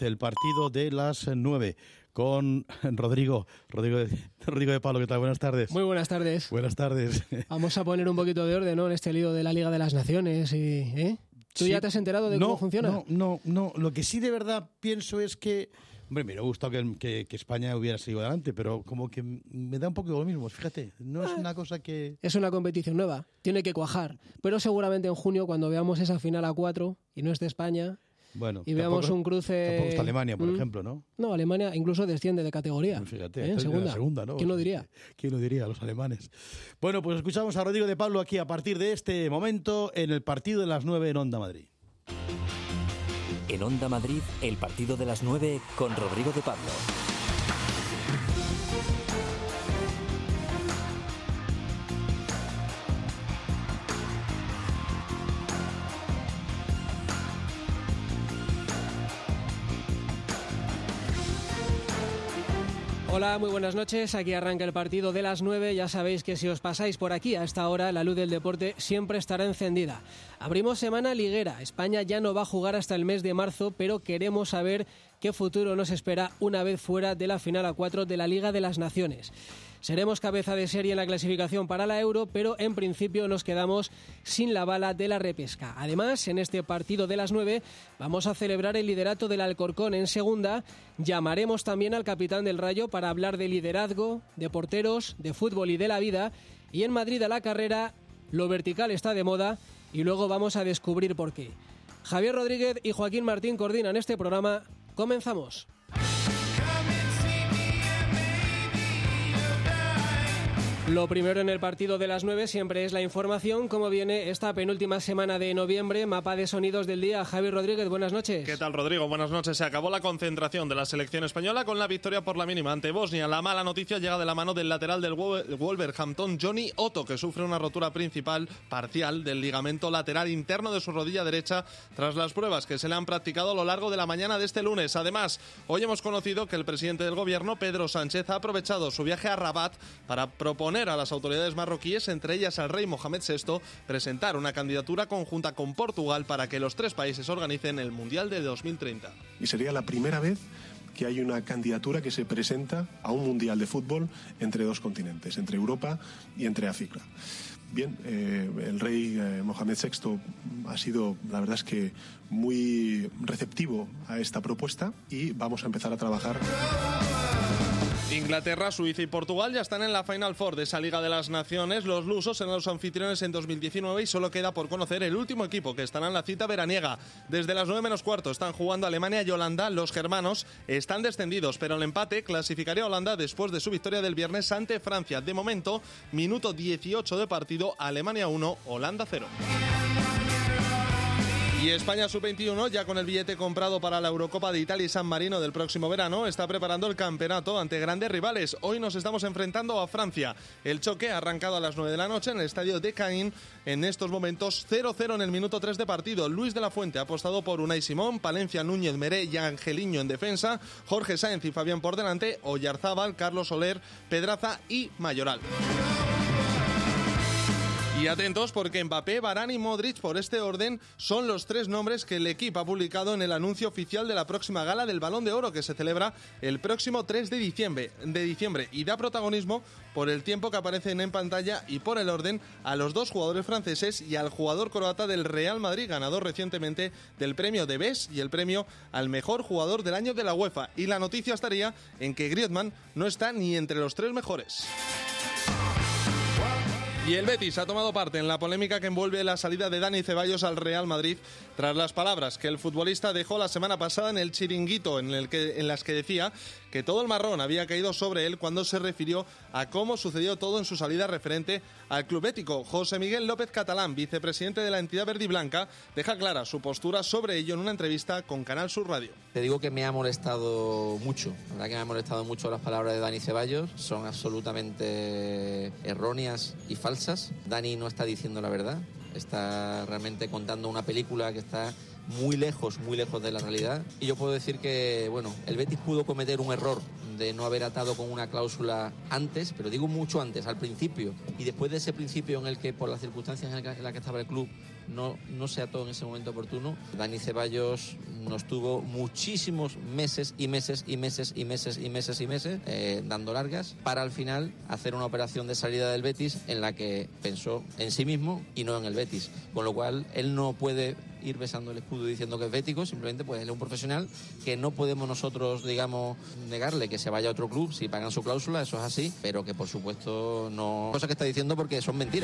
del partido de las 9 con Rodrigo de Pablo. ¿Qué tal? Buenas tardes. Muy buenas tardes. Buenas tardes. Vamos a poner un poquito de orden, ¿no?, en este lío de la Liga de las Naciones. ¿Tú ya te has enterado de cómo funciona? No. Lo que sí de verdad pienso es que... Hombre, me hubiera gustado que España hubiera seguido adelante, pero como que me da un poco lo mismo, fíjate. No es una cosa que... Es una competición nueva, tiene que cuajar. Pero seguramente en junio, cuando veamos esa final a 4 y no esté España... Bueno, y veamos un cruce... Tampoco está Alemania, por ejemplo, ¿no? No, Alemania incluso desciende de categoría. Fíjate, en segunda, ¿no? ¿Quién lo diría? ¿Quién lo diría? Los alemanes. Bueno, pues escuchamos a Rodrigo de Pablo aquí a partir de este momento en el partido de las 9 en Onda Madrid. En Onda Madrid, el partido de las 9 con Rodrigo de Pablo. Hola, muy buenas noches. Aquí arranca el partido de las 9. Ya sabéis que si os pasáis por aquí a esta hora, la luz del deporte siempre estará encendida. Abrimos semana liguera. España ya no va a jugar hasta el mes de marzo, pero queremos saber qué futuro nos espera una vez fuera de la final a 4 de la Liga de las Naciones. Seremos cabeza de serie en la clasificación para la Euro, pero en principio nos quedamos sin la bala de la repesca. Además, en este partido de las 9 vamos a celebrar el liderato del Alcorcón en segunda. Llamaremos también al capitán del Rayo para hablar de liderazgo, de porteros, de fútbol y de la vida. Y en Madrid a la carrera, lo vertical está de moda y luego vamos a descubrir por qué. Javier Rodríguez y Joaquín Martín coordinan este programa. Comenzamos. Lo primero en el partido de las 9 siempre es la información, cómo viene esta penúltima semana de noviembre, mapa de sonidos del día. Javier Rodríguez, buenas noches. ¿Qué tal, Rodrigo? Buenas noches. Se acabó la concentración de la selección española con la victoria por la mínima ante Bosnia. La mala noticia llega de la mano del lateral del Wolverhampton, Johnny Otto, que sufre una rotura parcial del ligamento lateral interno de su rodilla derecha tras las pruebas que se le han practicado a lo largo de la mañana de este lunes. Además, hoy hemos conocido que el presidente del gobierno, Pedro Sánchez, ha aprovechado su viaje a Rabat para proponer a las autoridades marroquíes, entre ellas al rey Mohamed VI, presentar una candidatura conjunta con Portugal para que los tres países organicen el Mundial de 2030. Y sería la primera vez que hay una candidatura que se presenta a un Mundial de fútbol entre dos continentes, entre Europa y entre África. Bien, el rey Mohamed VI ha sido, la verdad es que, muy receptivo a esta propuesta y vamos a empezar a trabajar. Inglaterra, Suiza y Portugal ya están en la Final Four de esa Liga de las Naciones. Los lusos serán los anfitriones en 2019 y solo queda por conocer el último equipo que estará en la cita veraniega. Desde las 9 menos cuarto están jugando Alemania y Holanda. Los germanos están descendidos, pero el empate clasificaría a Holanda después de su victoria del viernes ante Francia. De momento, minuto 18 de partido, Alemania 1, Holanda 0. Y España Sub-21, ya con el billete comprado para la Eurocopa de Italia y San Marino del próximo verano, está preparando el campeonato ante grandes rivales. Hoy nos estamos enfrentando a Francia. El choque ha arrancado a las 9 de la noche en el estadio de Caín. En estos momentos 0-0 en el minuto 3 de partido. Luis de la Fuente ha apostado por Unai Simón, Palencia, Núñez, Meré y Angeliño en defensa, Jorge Sáenz y Fabián por delante, Oyarzábal, Carlos Soler, Pedraza y Mayoral. Y atentos porque Mbappé, Varane y Modric, por este orden, son los tres nombres que el equipo ha publicado en el anuncio oficial de la próxima gala del Balón de Oro que se celebra el próximo 3 de diciembre y da protagonismo por el tiempo que aparecen en pantalla y por el orden a los dos jugadores franceses y al jugador croata del Real Madrid, ganador recientemente del premio de Best y el premio al mejor jugador del año de la UEFA. Y la noticia estaría en que Griezmann no está ni entre los tres mejores. Y el Betis ha tomado parte en la polémica que envuelve la salida de Dani Ceballos al Real Madrid tras las palabras que el futbolista dejó la semana pasada en el Chiringuito, en las que decía que todo el marrón había caído sobre él cuando se refirió a cómo sucedió todo en su salida referente al club bético. José Miguel López Catalán, vicepresidente de la entidad verdiblanca, deja clara su postura sobre ello en una entrevista con Canal Sur Radio. Te digo que me ha molestado mucho, la verdad que me ha molestado mucho las palabras de Dani Ceballos, son absolutamente erróneas y falsas. Dani no está diciendo la verdad, está realmente contando una película que está muy lejos de la realidad. Y yo puedo decir que, bueno, el Betis pudo cometer un error de no haber atado con una cláusula antes, pero digo mucho antes, al principio. Y después de ese principio en el que, por las circunstancias en las que estaba el club, no se ató en ese momento oportuno, Dani Ceballos nos tuvo muchísimos meses dando largas para al final hacer una operación de salida del Betis en la que pensó en sí mismo y no en el Betis, con lo cual él no puede ir besando el escudo diciendo que es bético, simplemente pues él es un profesional que no podemos nosotros, digamos, negarle que se vaya a otro club si pagan su cláusula, eso es así, pero que por supuesto no, cosas que está diciendo porque son mentiras.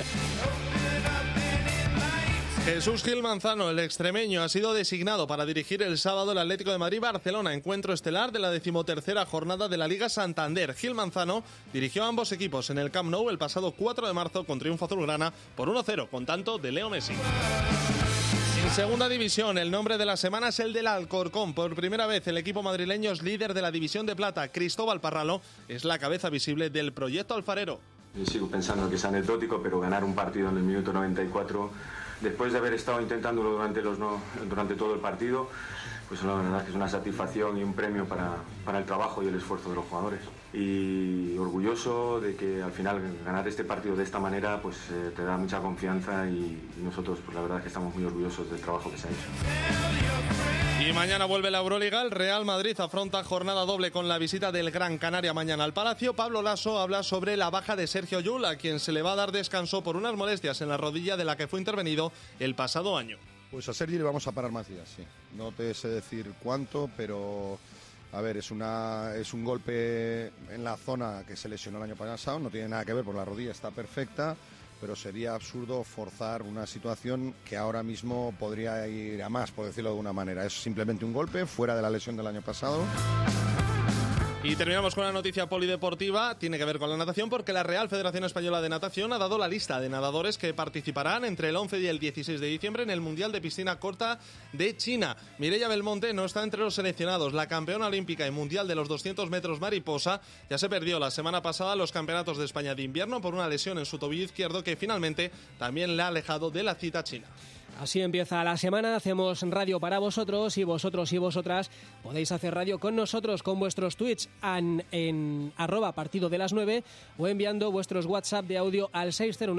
Jesús Gil Manzano, el extremeño, ha sido designado para dirigir el sábado el Atlético de Madrid-Barcelona, encuentro estelar de la 13ª jornada de la Liga Santander. Gil Manzano dirigió a ambos equipos en el Camp Nou el pasado 4 de marzo con triunfo azulgrana por 1-0, con tanto de Leo Messi. En segunda división, el nombre de la semana es el del Alcorcón. Por primera vez, el equipo madrileño es líder de la división de plata. Cristóbal Parralo es la cabeza visible del proyecto alfarero. Yo sigo pensando que es anecdótico, pero ganar un partido en el minuto 94, después de haber estado intentándolo durante todo el partido, pues la verdad es que es una satisfacción y un premio para el trabajo y el esfuerzo de los jugadores. Y orgulloso de que al final ganar este partido de esta manera pues te da mucha confianza y nosotros pues la verdad es que estamos muy orgullosos del trabajo que se ha hecho. Y mañana vuelve la Euroliga. El Real Madrid afronta jornada doble con la visita del Gran Canaria mañana al Palacio. Pablo Lasso habla sobre la baja de Sergio Llull, a quien se le va a dar descanso por unas molestias en la rodilla de la que fue intervenido el pasado año. Pues a Sergi le vamos a parar más días, sí. No te sé decir cuánto, pero a ver, es un golpe en la zona que se lesionó el año pasado, no tiene nada que ver, porque la rodilla está perfecta, pero sería absurdo forzar una situación que ahora mismo podría ir a más, por decirlo de alguna manera. Es simplemente un golpe fuera de la lesión del año pasado. Y terminamos con una noticia polideportiva, tiene que ver con la natación, porque la Real Federación Española de Natación ha dado la lista de nadadores que participarán entre el 11 y el 16 de diciembre en el Mundial de Piscina Corta de China. Mireia Belmonte no está entre los seleccionados. La campeona olímpica y mundial de los 200 metros mariposa ya se perdió la semana pasada los campeonatos de España de invierno por una lesión en su tobillo izquierdo que finalmente también le ha alejado de la cita china. Así empieza la semana, hacemos radio para vosotros y vosotros y vosotras podéis hacer radio con nosotros con vuestros tweets en @partido de las 9 o enviando vuestros WhatsApp de audio al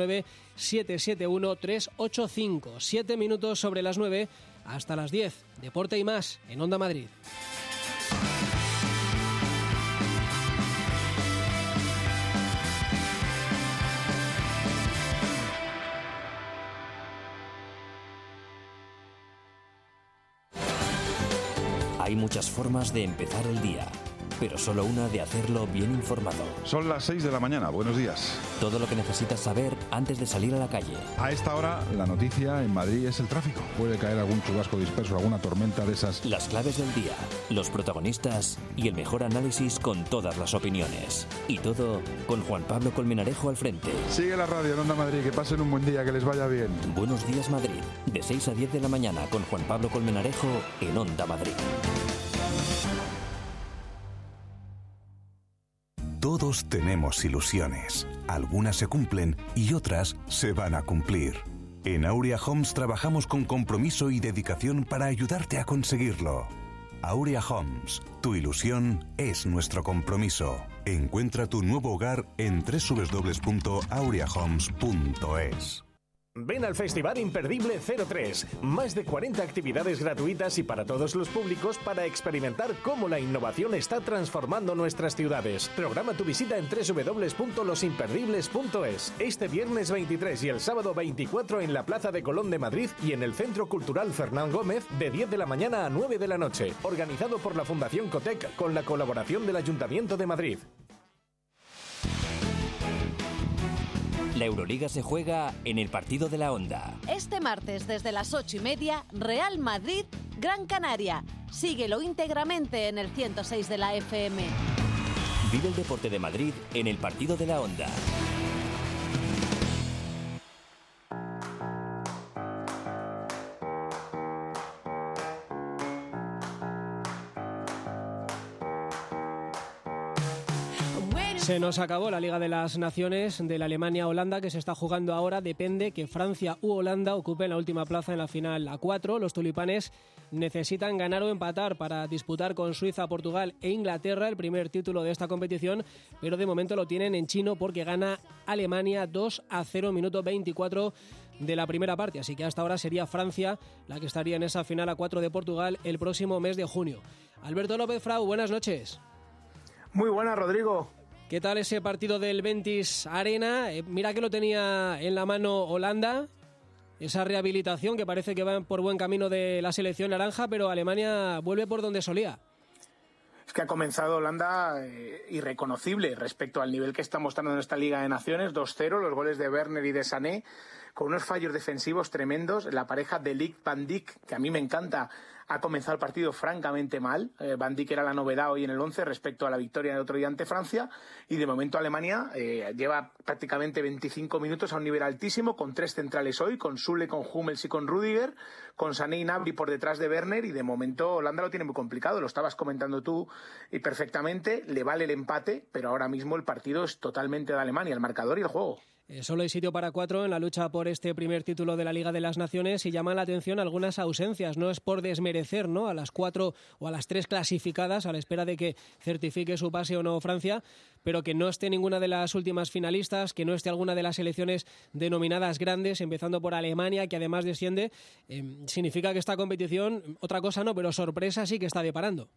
609-771-385. 7 minutos sobre las 9 hasta las 10. Deporte y más en Onda Madrid. Hay muchas formas de empezar el día, pero solo una de hacerlo bien informado. Son las 6 de la mañana, buenos días. Todo lo que necesitas saber antes de salir a la calle. A esta hora, la noticia en Madrid es el tráfico. Puede caer algún chubasco disperso, alguna tormenta de esas. Las claves del día, los protagonistas y el mejor análisis con todas las opiniones. Y todo con Juan Pablo Colmenarejo al frente. Sigue la radio en Onda Madrid, que pasen un buen día, que les vaya bien. Buenos días Madrid, de 6 a 10 de la mañana con Juan Pablo Colmenarejo en Onda Madrid. Todos tenemos ilusiones. Algunas se cumplen y otras se van a cumplir. En Aurea Homes trabajamos con compromiso y dedicación para ayudarte a conseguirlo. Aurea Homes, tu ilusión es nuestro compromiso. Encuentra tu nuevo hogar en www.aureahomes.es. Ven al Festival Imperdible 03. Más de 40 actividades gratuitas y para todos los públicos para experimentar cómo la innovación está transformando nuestras ciudades. Programa tu visita en www.losimperdibles.es. Este viernes 23 y el sábado 24 en la Plaza de Colón de Madrid y en el Centro Cultural Fernán Gómez de 10 de la mañana a 9 de la noche. Organizado por la Fundación Cotec con la colaboración del Ayuntamiento de Madrid. La Euroliga se juega en el partido de la Onda. Este martes desde las 8:30, Real Madrid, Gran Canaria. Síguelo íntegramente en el 106 de la FM. Vive el deporte de Madrid en el partido de la Onda. Se nos acabó la Liga de las Naciones de la Alemania-Holanda que se está jugando ahora. Depende que Francia u Holanda ocupen la última plaza en la final A4. Los tulipanes necesitan ganar o empatar para disputar con Suiza, Portugal e Inglaterra el primer título de esta competición, pero de momento lo tienen en chino porque gana Alemania 2-0, minuto 24 de la primera parte, así que hasta ahora sería Francia la que estaría en esa final A4 de Portugal el próximo mes de junio. Alberto López Frau, buenas noches. Muy buenas, Rodrigo. ¿Qué tal ese partido del Ventis Arena? Mira que lo tenía en la mano Holanda, esa rehabilitación que parece que va por buen camino de la selección naranja, pero Alemania vuelve por donde solía. Es que ha comenzado Holanda irreconocible respecto al nivel que está mostrando en esta Liga de Naciones, 2-0, los goles de Werner y de Sané, con unos fallos defensivos tremendos. La pareja de Ligt Van Dijk, que a mí me encanta, ha comenzado el partido francamente mal. Van Dijk era la novedad hoy en el 11 respecto a la victoria del otro día ante Francia, y de momento Alemania lleva prácticamente 25 minutos a un nivel altísimo, con 3 centrales hoy, con Süle, con Hummels y con Rüdiger, con Sané y Gnabry por detrás de Werner, y de momento Holanda lo tiene muy complicado. Lo estabas comentando tú y perfectamente, le vale el empate, pero ahora mismo el partido es totalmente de Alemania, el marcador y el juego. Solo hay sitio para 4 en la lucha por este primer título de la Liga de las Naciones, y llaman la atención algunas ausencias. No es por desmerecer, ¿no?, a las 4 o a las 3 clasificadas a la espera de que certifique su pase o no Francia, pero que no esté ninguna de las últimas finalistas, que no esté alguna de las selecciones denominadas grandes, empezando por Alemania, que además desciende, significa que esta competición, otra cosa no, pero sorpresa sí que está deparando.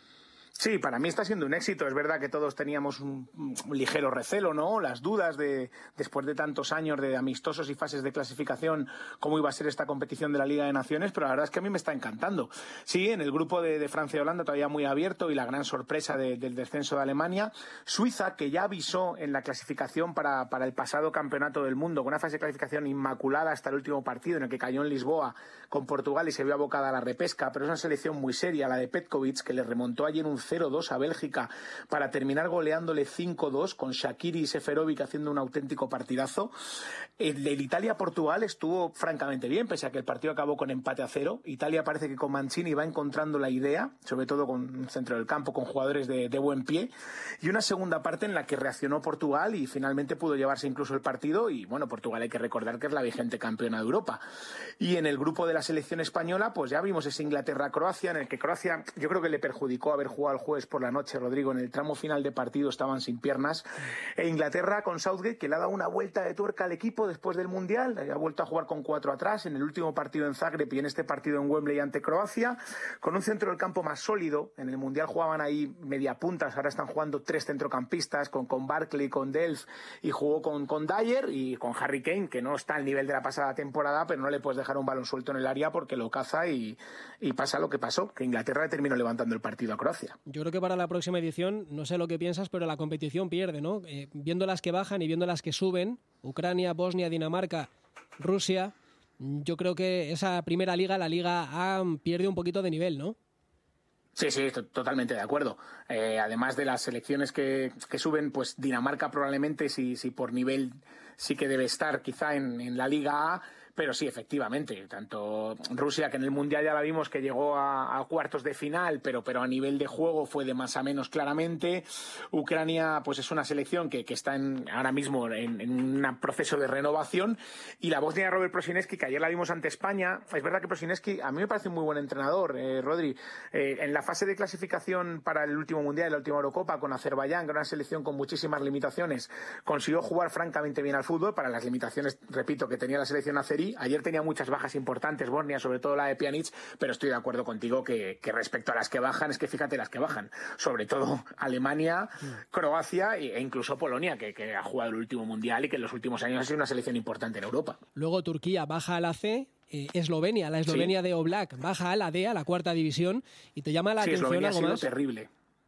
Sí, para mí está siendo un éxito. Es verdad que todos teníamos un ligero recelo, ¿no? Las dudas de, después de tantos años de amistosos y fases de clasificación, cómo iba a ser esta competición de la Liga de Naciones, pero la verdad es que a mí me está encantando. Sí, en el grupo de Francia y Holanda todavía muy abierto, y la gran sorpresa del descenso de Alemania. Suiza, que ya avisó en la clasificación para el pasado campeonato del mundo, con una fase de clasificación inmaculada hasta el último partido, en el que cayó en Lisboa con Portugal y se vio abocada a la repesca, pero es una selección muy seria, la de Petkovic, que le remontó ayer un 0-2 a Bélgica para terminar goleándole 5-2, con Shaqiri y Seferovic haciendo un auténtico partidazo. El Italia-Portugal estuvo francamente bien, pese a que el partido acabó con empate a 0. Italia parece que con Mancini va encontrando la idea, sobre todo con un centro del campo, con jugadores de buen pie, y una segunda parte en la que reaccionó Portugal y finalmente pudo llevarse incluso el partido. Y bueno, Portugal hay que recordar que es la vigente campeona de Europa. Y en el grupo de la selección española, pues ya vimos ese Inglaterra-Croacia, en el que Croacia yo creo que le perjudicó haber jugado el jueves por la noche, Rodrigo. En el tramo final de partido estaban sin piernas. E Inglaterra con Southgate, que le ha dado una vuelta de tuerca al equipo después del Mundial, ha vuelto a jugar con 4 atrás en el último partido en Zagreb y en este partido en Wembley ante Croacia, con un centro del campo más sólido. En el Mundial jugaban ahí media puntas, ahora están jugando 3 centrocampistas, con Barkley, con Delph, y jugó con Dyer y con Harry Kane, que no está al nivel de la pasada temporada, pero no le puedes dejar un balón suelto en el área porque lo caza, y pasa lo que pasó, que Inglaterra terminó levantando el partido a Croacia. Yo creo que para la próxima edición, no sé lo que piensas, pero la competición pierde, ¿no? Viendo las que bajan y viendo las que suben, Ucrania, Bosnia, Dinamarca, Rusia, yo creo que esa primera liga, la Liga A, pierde un poquito de nivel, ¿no? Sí, totalmente de acuerdo. Además de las selecciones que suben, pues Dinamarca probablemente, si por nivel sí que debe estar quizá en la Liga A, pero sí, efectivamente, tanto Rusia, que en el Mundial ya la vimos que llegó a cuartos de final, pero a nivel de juego fue de más a menos claramente. Ucrania, pues es una selección que está ahora mismo en un proceso de renovación, y la Bosnia de Robert Prosinecki, que ayer la vimos ante España. Es verdad que Prosinecki a mí me parece un muy buen entrenador, Rodri. En la fase de clasificación para el último Mundial, la última Eurocopa con Azerbaiyán, que era una selección con muchísimas limitaciones, consiguió jugar francamente bien al fútbol para las limitaciones, repito, que tenía la selección azerí. Ayer tenía muchas bajas importantes Bosnia, sobre todo la de Pjanic, pero estoy de acuerdo contigo que respecto a las que bajan, es que fíjate las que bajan, sobre todo Alemania, Croacia e incluso Polonia, que ha jugado el último Mundial y que en los últimos años ha sido una selección importante en Europa. Luego Turquía baja a la C, Eslovenia, la Eslovenia de Oblak, baja a la D, a la 4ª división, y te llama la atención Eslovenia algo ha sido más. Terrible.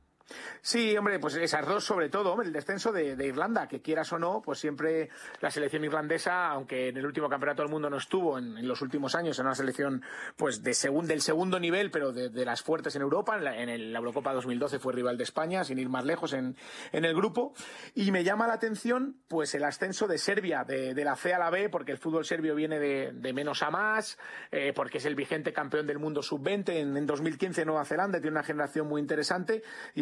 Sí, hombre, pues esas dos sobre todo, el descenso de Irlanda, que quieras o no, pues siempre la selección irlandesa, aunque en el último campeonato del mundo no estuvo en los últimos años, era una selección pues del segundo nivel, pero de las fuertes en Europa. En la Eurocopa 2012 fue rival de España, sin ir más lejos en el grupo. Y me llama la atención pues el ascenso de Serbia, de la C a la B, porque el fútbol serbio viene de menos a más, porque es el vigente campeón del mundo sub-20 en 2015 en Nueva Zelanda, tiene una generación muy interesante, y espero bastante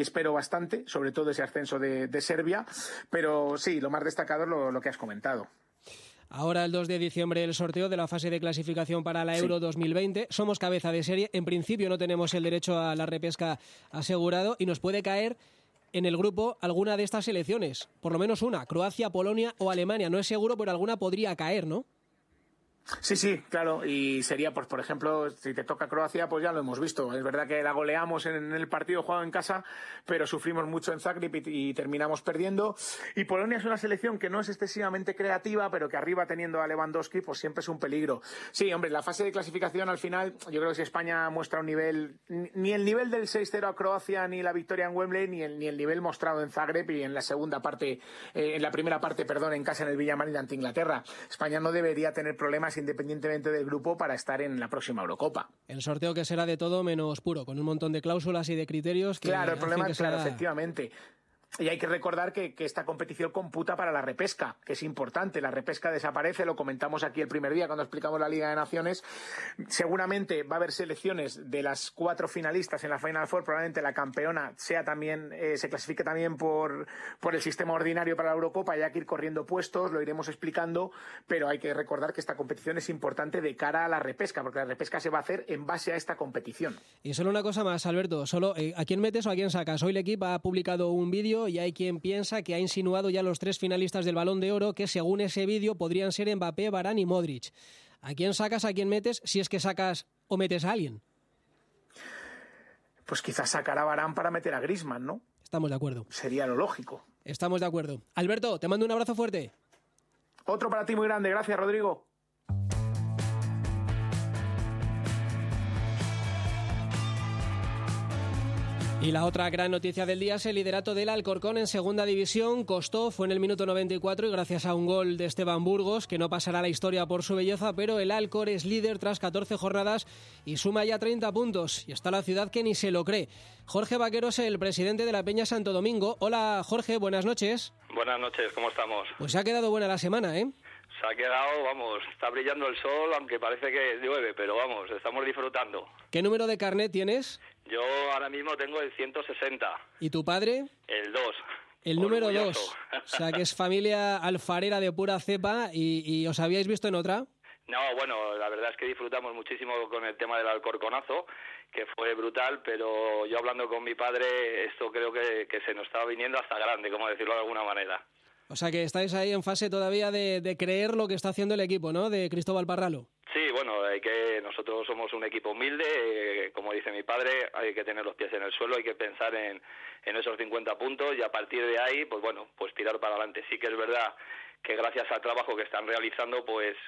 bastante, sobre todo ese ascenso de Serbia, pero sí, lo más destacado es lo que has comentado. Ahora el 2 de diciembre el sorteo de la fase de clasificación para la Euro 2020. Somos cabeza de serie. En principio no tenemos el derecho a la repesca asegurado y nos puede caer en el grupo alguna de estas selecciones. Por lo menos una. Croacia, Polonia o Alemania. No es seguro, pero alguna podría caer, ¿no? Sí, claro, y sería, pues por ejemplo, si te toca Croacia, pues ya lo hemos visto. Es verdad que la goleamos en el partido jugado en casa, pero sufrimos mucho en Zagreb y terminamos perdiendo. Y Polonia es una selección que no es excesivamente creativa, pero que arriba teniendo a Lewandowski, pues siempre es un peligro. Sí, hombre, la fase de clasificación al final, yo creo que si España muestra un nivel, ni el nivel del 6-0 a Croacia, ni la victoria en Wembley, ni el nivel mostrado en Zagreb y en la primera parte, en casa en el Villamarín ante Inglaterra. España no debería tener problemas independientemente del grupo para estar en la próxima Eurocopa. El sorteo que será de todo menos puro, con un montón de cláusulas y de criterios que... Claro, el problema es, efectivamente. Y hay que recordar que esta competición computa para la repesca, que es importante. La repesca desaparece, lo comentamos aquí el primer día cuando explicamos la Liga de Naciones. Seguramente va a haber selecciones de las 4 finalistas en la Final Four. Probablemente la campeona se clasifique también por el sistema ordinario para la Eurocopa. Y hay que ir corriendo puestos, lo iremos explicando. Pero hay que recordar que esta competición es importante de cara a la repesca, porque la repesca se va a hacer en base a esta competición. Y solo una cosa más, Alberto. ¿A quién metes o a quién sacas? Hoy el equipo ha publicado un vídeo y hay quien piensa que ha insinuado ya los 3 finalistas del Balón de Oro que según ese vídeo podrían ser Mbappé, Varane y Modric. ¿A quién sacas, a quién metes, si es que sacas o metes a alguien? Pues quizás sacar a Varane para meter a Griezmann, ¿no? Estamos de acuerdo. Sería lo lógico. Estamos de acuerdo. Alberto, te mando un abrazo fuerte. Otro para ti muy grande. Gracias, Rodrigo. Y la otra gran noticia del día es el liderato del Alcorcón en segunda división. Fue en el minuto 94 y gracias a un gol de Esteban Burgos, que no pasará a la historia por su belleza, pero el Alcor es líder tras 14 jornadas y suma ya 30 puntos. Y está la ciudad que ni se lo cree. Jorge Vaqueros, el presidente de la Peña Santo Domingo. Hola, Jorge, buenas noches. Buenas noches, ¿cómo estamos? Pues se ha quedado buena la semana, ¿eh? Se ha quedado, está brillando el sol, aunque parece que llueve, pero estamos disfrutando. ¿Qué número de carnet tienes? Yo ahora mismo tengo el 160. ¿Y tu padre? El 2. El número 2. O sea, que es familia alfarera de pura cepa y ¿os habíais visto en otra? No, la verdad es que disfrutamos muchísimo con el tema del Alcorconazo, que fue brutal, pero yo hablando con mi padre, esto creo que se nos estaba viniendo hasta grande, como decirlo de alguna manera. O sea que estáis ahí en fase todavía de creer lo que está haciendo el equipo, ¿no? De Cristóbal Parralo. Sí, nosotros somos un equipo humilde, como dice mi padre, hay que tener los pies en el suelo, hay que pensar en esos 50 puntos y a partir de ahí, pues tirar para adelante. Sí que es verdad que gracias al trabajo que están realizando,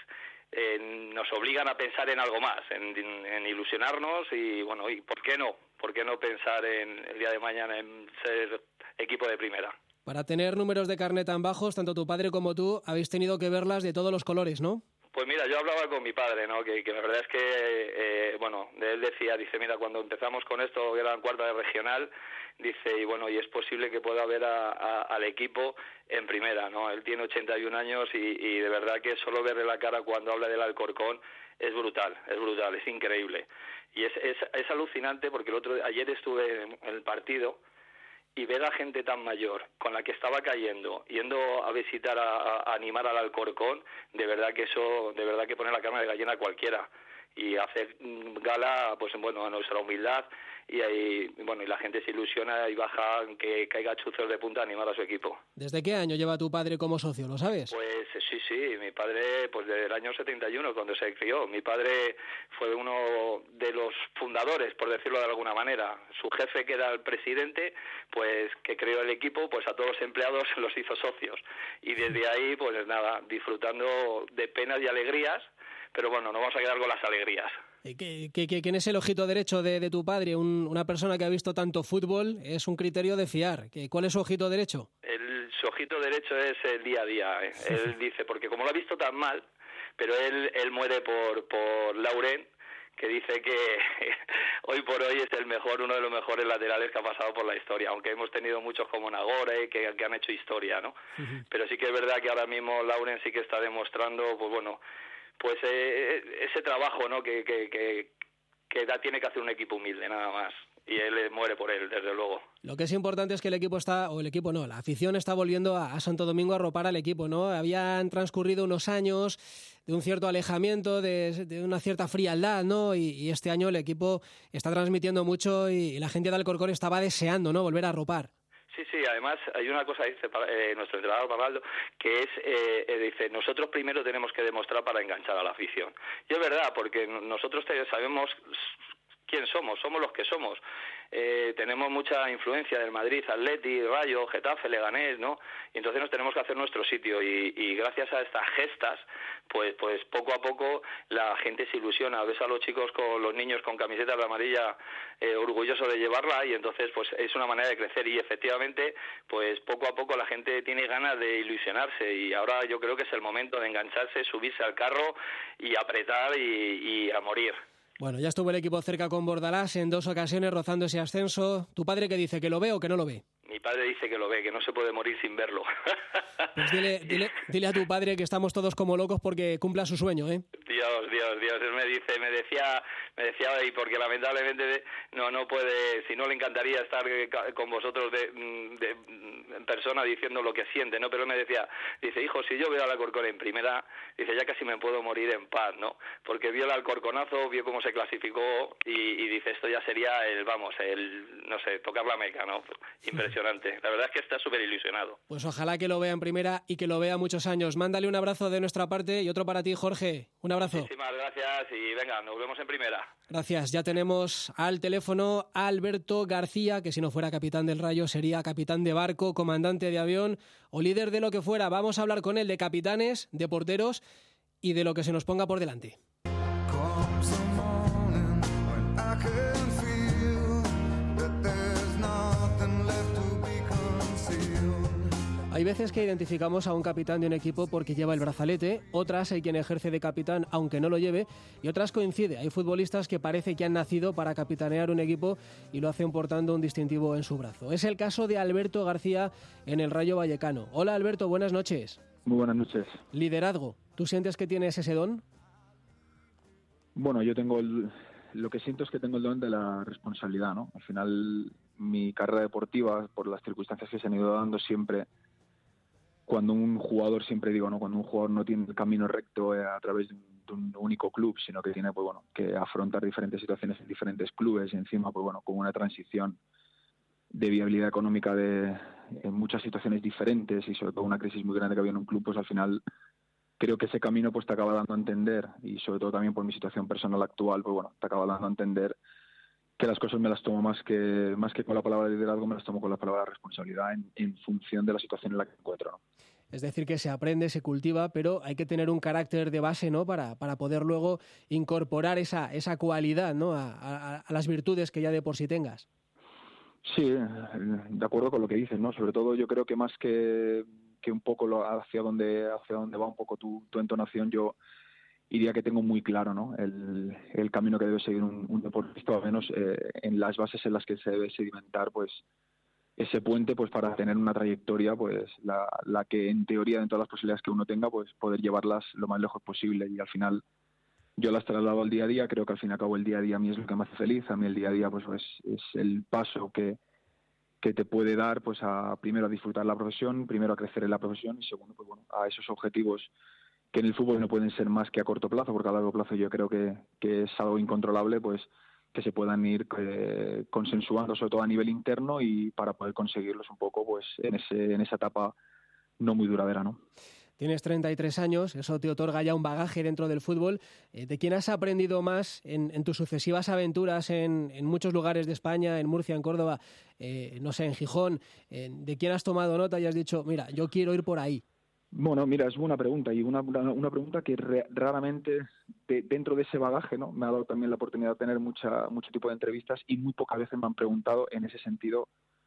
nos obligan a pensar en algo más, en ilusionarnos y ¿por qué no? ¿Por qué no pensar en el día de mañana en ser equipo de primera? Para tener números de carnet tan bajos, tanto tu padre como tú habéis tenido que verlas de todos los colores, ¿no? Pues mira, yo hablaba con mi padre, ¿no? Que la verdad es que, él decía, mira, cuando empezamos con esto, que era en cuarta de regional, dice, y es posible que pueda ver al equipo en primera, ¿no? Él tiene 81 años y de verdad que solo verle la cara cuando habla del Alcorcón es brutal, es increíble. Y es alucinante porque ayer estuve en el partido y ver a gente tan mayor con la que estaba cayendo, yendo a visitar, a animar al Alcorcón, de verdad que pone la carne de gallina a cualquiera y hacer gala a nuestra humildad y la gente se ilusiona y baja, que caiga chuzos de punta a animar a su equipo. ¿Desde qué año lleva tu padre como socio, lo sabes? Pues sí, mi padre desde el año 71 cuando se crió. Mi padre fue uno de los fundadores, por decirlo de alguna manera. Su jefe, que era el presidente, que creó el equipo, a todos los empleados los hizo socios. Y desde ahí, disfrutando de penas y alegrías, pero no vamos a quedar con las alegrías. ¿Quién es el ojito derecho de tu padre? Una persona que ha visto tanto fútbol, es un criterio de fiar. ¿Cuál es su ojito derecho? Su ojito derecho es el día a día. Él dice, porque como lo ha visto tan mal, pero él muere por Lauren, que dice que hoy por hoy es uno de los mejores laterales que ha pasado por la historia, aunque hemos tenido muchos como Nagore que han hecho historia, ¿no? Uh-huh. Pero sí que es verdad que ahora mismo Lauren sí que está demostrando, ese trabajo, ¿no? que tiene que hacer un equipo humilde, nada más. y él muere por él, desde luego. Lo que es importante es que la afición está volviendo a Santo Domingo a arropar al equipo, ¿no? Habían transcurrido unos años de un cierto alejamiento, de una cierta frialdad, ¿no? Y este año el equipo está transmitiendo mucho y la gente de Alcorcón estaba deseando, ¿no?, volver a arropar. Sí, además hay una cosa, dice nuestro entrenador Parraldo, que es, dice, nosotros primero tenemos que demostrar para enganchar a la afición. Y es verdad, porque nosotros sabemos quién somos los que somos. Tenemos mucha influencia del Madrid, Atleti, Rayo, Getafe, Leganés, ¿no? Y entonces nos tenemos que hacer nuestro sitio y gracias a estas gestas, pues poco a poco la gente se ilusiona. Ves a los chicos los niños con camisetas de amarilla orgullosos de llevarla y entonces pues es una manera de crecer y efectivamente pues poco a poco la gente tiene ganas de ilusionarse y ahora yo creo que es el momento de engancharse, subirse al carro y apretar y a morir. Bueno, ya estuvo el equipo cerca con Bordalás en 2 ocasiones rozando ese ascenso. ¿Tu padre qué dice? ¿Que lo ve o que no lo ve? Mi padre dice que lo ve, que no se puede morir sin verlo. Pues dile a tu padre que estamos todos como locos porque cumpla su sueño, ¿eh? Dios. Él me decía, y porque lamentablemente no puede, si no le encantaría estar con vosotros en persona diciendo lo que siente, ¿no? Pero él me decía, dice, hijo, si yo veo al Alcorcón en primera, dice, ya casi me puedo morir en paz, ¿no? Porque vio el Alcorconazo, vio cómo se clasificó y dice, esto ya sería tocar la meca, ¿no? Impresionante. La verdad es que está súper ilusionado. Pues ojalá que lo vea en primera y que lo vea muchos años. Mándale un abrazo de nuestra parte y otro para ti, Jorge. Un abrazo. Muchísimas gracias y venga, nos vemos en primera. Gracias. Ya tenemos al teléfono a Alberto García, que si no fuera capitán del Rayo sería capitán de barco, comandante de avión o líder de lo que fuera. Vamos a hablar con él de capitanes, de porteros y de lo que se nos ponga por delante. Hay veces que identificamos a un capitán de un equipo porque lleva el brazalete, otras hay quien ejerce de capitán aunque no lo lleve y otras coincide. Hay futbolistas que parece que han nacido para capitanear un equipo y lo hacen portando un distintivo en su brazo. Es el caso de Alberto García en el Rayo Vallecano. Hola Alberto, buenas noches. Muy buenas noches. Liderazgo, ¿tú sientes que tienes ese don? Bueno, yo tengo lo que siento es que tengo el don de la responsabilidad, ¿no? Al final mi carrera deportiva, por las circunstancias que se han ido dando siempre, cuando un jugador, siempre digo, ¿no? Cuando un jugador no tiene el camino recto a través de un único club, sino que tiene que afrontar diferentes situaciones en diferentes clubes y encima con una transición de viabilidad económica en muchas situaciones diferentes y sobre todo una crisis muy grande que había en un club, pues al final creo que ese camino pues te acaba dando a entender y sobre todo también por mi situación personal actual, pues te acaba dando a entender que las cosas me las tomo más que con la palabra liderazgo, me las tomo con la palabra responsabilidad en función de la situación en la que me encuentro, ¿no? Es decir, que se aprende, se cultiva, pero hay que tener un carácter de base, ¿no? Para poder luego incorporar esa cualidad, ¿no? a las virtudes que ya de por sí tengas. Sí, de acuerdo con lo que dices, ¿no? Sobre todo yo creo que más que un poco hacia dónde va un poco tu entonación, yo diría que tengo muy claro, ¿no? el camino que debe seguir un deportista, al menos en las bases en las que se debe sedimentar, pues ese puente, pues para tener una trayectoria, pues la que en teoría, dentro de las posibilidades que uno tenga, pues poder llevarlas lo más lejos posible. Y al final yo las traslado al día a día. Creo que al fin y al cabo el día a día a mí es lo que me hace feliz. A mí el día a día pues es el paso que te puede dar, pues primero a disfrutar la profesión, primero a crecer en la profesión y segundo, pues a esos objetivos que en el fútbol no pueden ser más que a corto plazo, porque a largo plazo yo creo que es algo incontrolable, pues que se puedan ir consensuando, sobre todo a nivel interno, y para poder conseguirlos un poco pues en esa etapa no muy duradera, ¿no? Tienes 33 años, eso te otorga ya un bagaje dentro del fútbol. ¿De quién has aprendido más en tus sucesivas aventuras en muchos lugares de España, en Murcia, en Córdoba, no sé, en Gijón? ¿De quién has tomado nota y has dicho, mira, yo quiero ir por ahí? Bueno, mira, es buena pregunta y una pregunta que raramente dentro de ese bagaje, ¿no? Me ha dado también la oportunidad de tener mucho tipo de entrevistas y muy pocas veces me han preguntado en ese sentido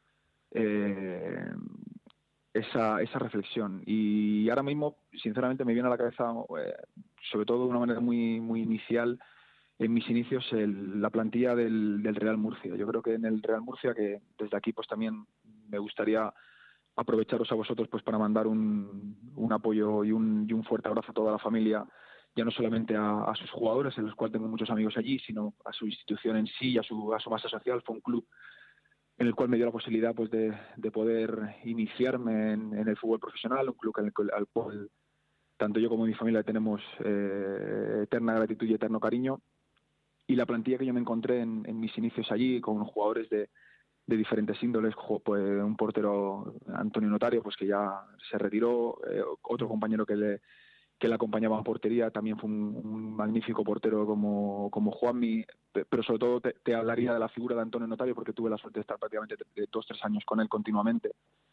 esa reflexión. Y ahora mismo, sinceramente, me viene a la cabeza, sobre todo de una manera muy, muy inicial, en mis inicios, la plantilla del Real Murcia. Yo creo que en el Real Murcia, que desde aquí pues también me gustaría aprovecharos a vosotros pues para mandar un apoyo y un fuerte abrazo a toda la familia ya no solamente a sus jugadores, en los cuales tengo muchos amigos allí, sino a su institución en sí, a su base social. Fue un club en el cual me dio la posibilidad pues de poder iniciarme en el fútbol profesional, un club al cual tanto yo como mi familia tenemos eterna gratitud y eterno cariño. Y la plantilla que yo me encontré en mis inicios allí, con jugadores de diferentes índoles, pues un portero, Antonio Notario, pues que ya se retiró, otro compañero que le acompañaba en portería, también fue un magnífico portero como Juanmi, pero sobre todo te hablaría de la figura de Antonio Notario, porque tuve la suerte de estar prácticamente 2-3 años con él continuamente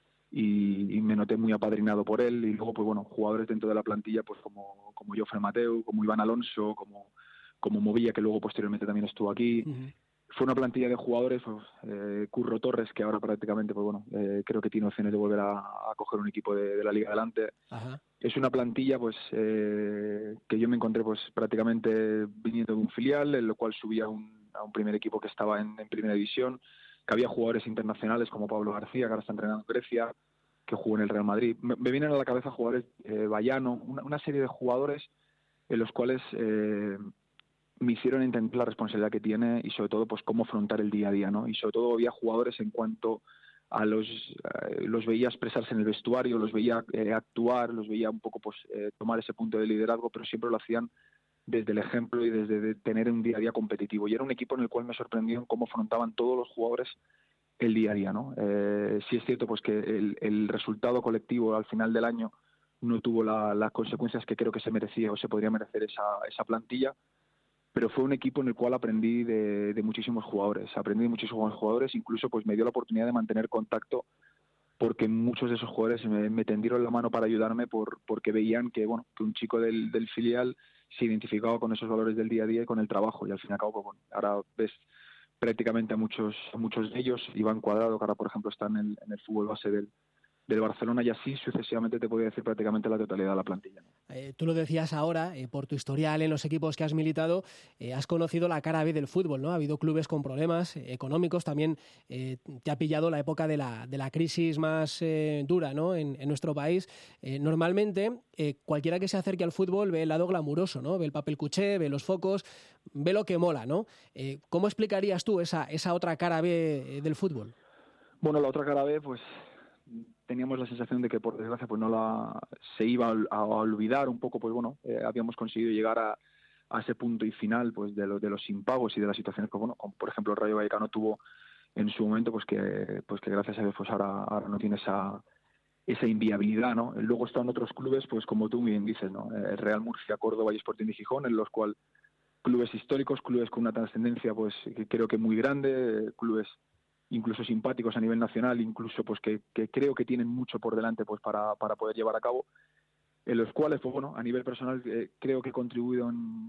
y me noté muy apadrinado por él. Y luego, pues bueno, jugadores dentro de la plantilla, pues como Jofre Mateu, como Iván Alonso, como Movilla, que luego posteriormente también estuvo aquí. Fue una plantilla de jugadores, pues, Curro Torres, que ahora prácticamente, pues bueno, creo que tiene opciones de volver a coger un equipo de la Liga Adelante. Ajá. Es una plantilla, pues, que yo me encontré, pues, prácticamente viniendo de un filial, en lo cual subía a un primer equipo que estaba en primera división, que había jugadores internacionales como Pablo García, que ahora está entrenando en Grecia, que jugó en el Real Madrid. Me vienen a la cabeza jugadores, Bayano, una serie de jugadores en los cuales me hicieron entender la responsabilidad que tiene y sobre todo pues cómo afrontar el día a día, ¿no? Y sobre todo había jugadores en cuanto a los veía expresarse en el vestuario, los veía actuar, los veía un poco pues tomar ese punto de liderazgo, pero siempre lo hacían desde el ejemplo y desde de tener un día a día competitivo. Y era un equipo en el cual me sorprendió en cómo afrontaban todos los jugadores el día a día, ¿no? Sí es cierto pues que el resultado colectivo al final del año no tuvo las consecuencias que creo que se merecía o se podría merecer esa plantilla, pero fue un equipo en el cual aprendí de muchísimos jugadores, incluso pues me dio la oportunidad de mantener contacto, porque muchos de esos jugadores me tendieron la mano para ayudarme porque veían que bueno, que un chico del filial se identificaba con esos valores del día a día y con el trabajo, y al fin y al cabo pues, bueno, ahora ves prácticamente a muchos de ellos. Iván Cuadrado, que ahora por ejemplo está en el fútbol base del Barcelona, y así sucesivamente te podría decir prácticamente la totalidad de la plantilla, ¿no? Tú lo decías ahora, por tu historial en los equipos que has militado, has conocido la cara B del fútbol, ¿no? Ha habido clubes con problemas económicos, también te ha pillado la época de la crisis más dura, ¿no? en nuestro país. Normalmente, cualquiera que se acerque al fútbol ve el lado glamuroso, ¿no? Ve el papel cuché, ve los focos, ve lo que mola, ¿no? ¿Cómo explicarías tú esa otra cara B del fútbol? Bueno, la otra cara B, pues teníamos la sensación de que por desgracia pues se iba a olvidar un poco, pues bueno, habíamos conseguido llegar a ese punto y final pues de los impagos y de las situaciones que bueno, como por ejemplo el Rayo Vallecano tuvo en su momento, pues que gracias a Dios pues ahora no tiene esa inviabilidad, ¿no? Luego están otros clubes, pues como tú bien dices, ¿no? El Real Murcia, Córdoba y Sporting de Gijón, en los cuales clubes históricos, clubes con una trascendencia pues que creo que muy grande, clubes incluso simpáticos a nivel nacional, incluso pues que creo que tienen mucho por delante pues para poder llevar a cabo, en los cuales pues bueno, a nivel personal creo que he contribuido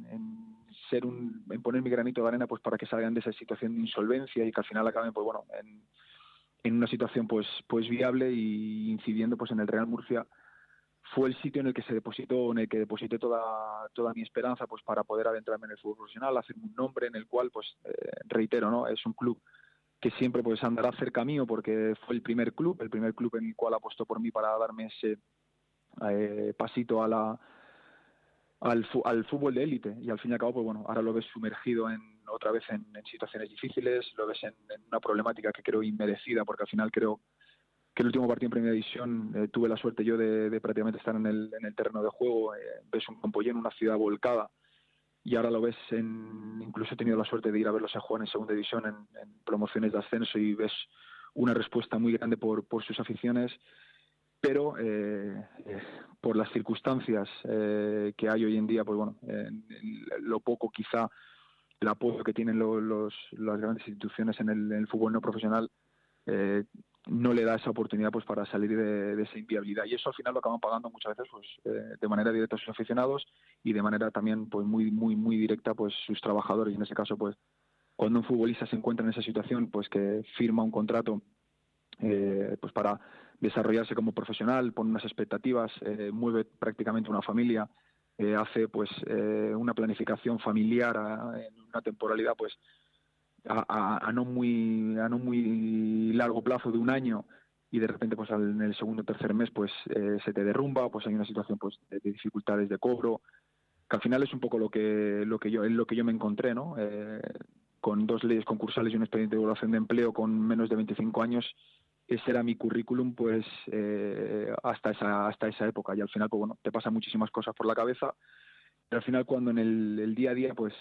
en poner mi granito de arena pues para que salgan de esa situación de insolvencia y que al final acaben pues bueno en una situación pues viable, y incidiendo pues en el Real Murcia. Fue el sitio en el que deposité toda mi esperanza pues para poder adentrarme en el fútbol profesional, hacerme un nombre en el cual pues reitero, ¿no? Es un club que siempre pues andará cerca mío porque fue el primer club en el cual apostó por mí para darme ese pasito al fútbol de élite, y al fin y al cabo pues bueno, ahora lo ves sumergido otra vez en situaciones difíciles, lo ves en una problemática que creo inmerecida, porque al final creo que el último partido en Primera División tuve la suerte yo de prácticamente estar en el terreno de juego, ves un campo lleno, una ciudad volcada, y ahora lo ves incluso he tenido la suerte de ir a verlos a jugar en Segunda División en promociones de ascenso, y ves una respuesta muy grande por sus aficiones, pero por las circunstancias que hay hoy en día, pues bueno, lo poco quizá el apoyo que tienen las grandes instituciones en el fútbol no profesional no le da esa oportunidad pues para salir de esa inviabilidad, y eso al final lo acaban pagando muchas veces pues de manera directa a sus aficionados y de manera también pues muy muy muy directa pues sus trabajadores. Y en ese caso pues cuando un futbolista se encuentra en esa situación pues que firma un contrato pues para desarrollarse como profesional, pone unas expectativas, mueve prácticamente una familia, hace pues una planificación familiar en una temporalidad pues a no muy largo plazo de un año, y de repente pues en el segundo o tercer mes pues se te derrumba, pues hay una situación pues de dificultades de cobro, que al final es un poco lo que yo me encontré, ¿no? Con 2 leyes concursales y un expediente de evaluación de empleo con menos de 25 años, ese era mi currículum, pues hasta esa época. Y al final, pues bueno, te pasan muchísimas cosas por la cabeza. Pero al final, cuando en el día a día, pues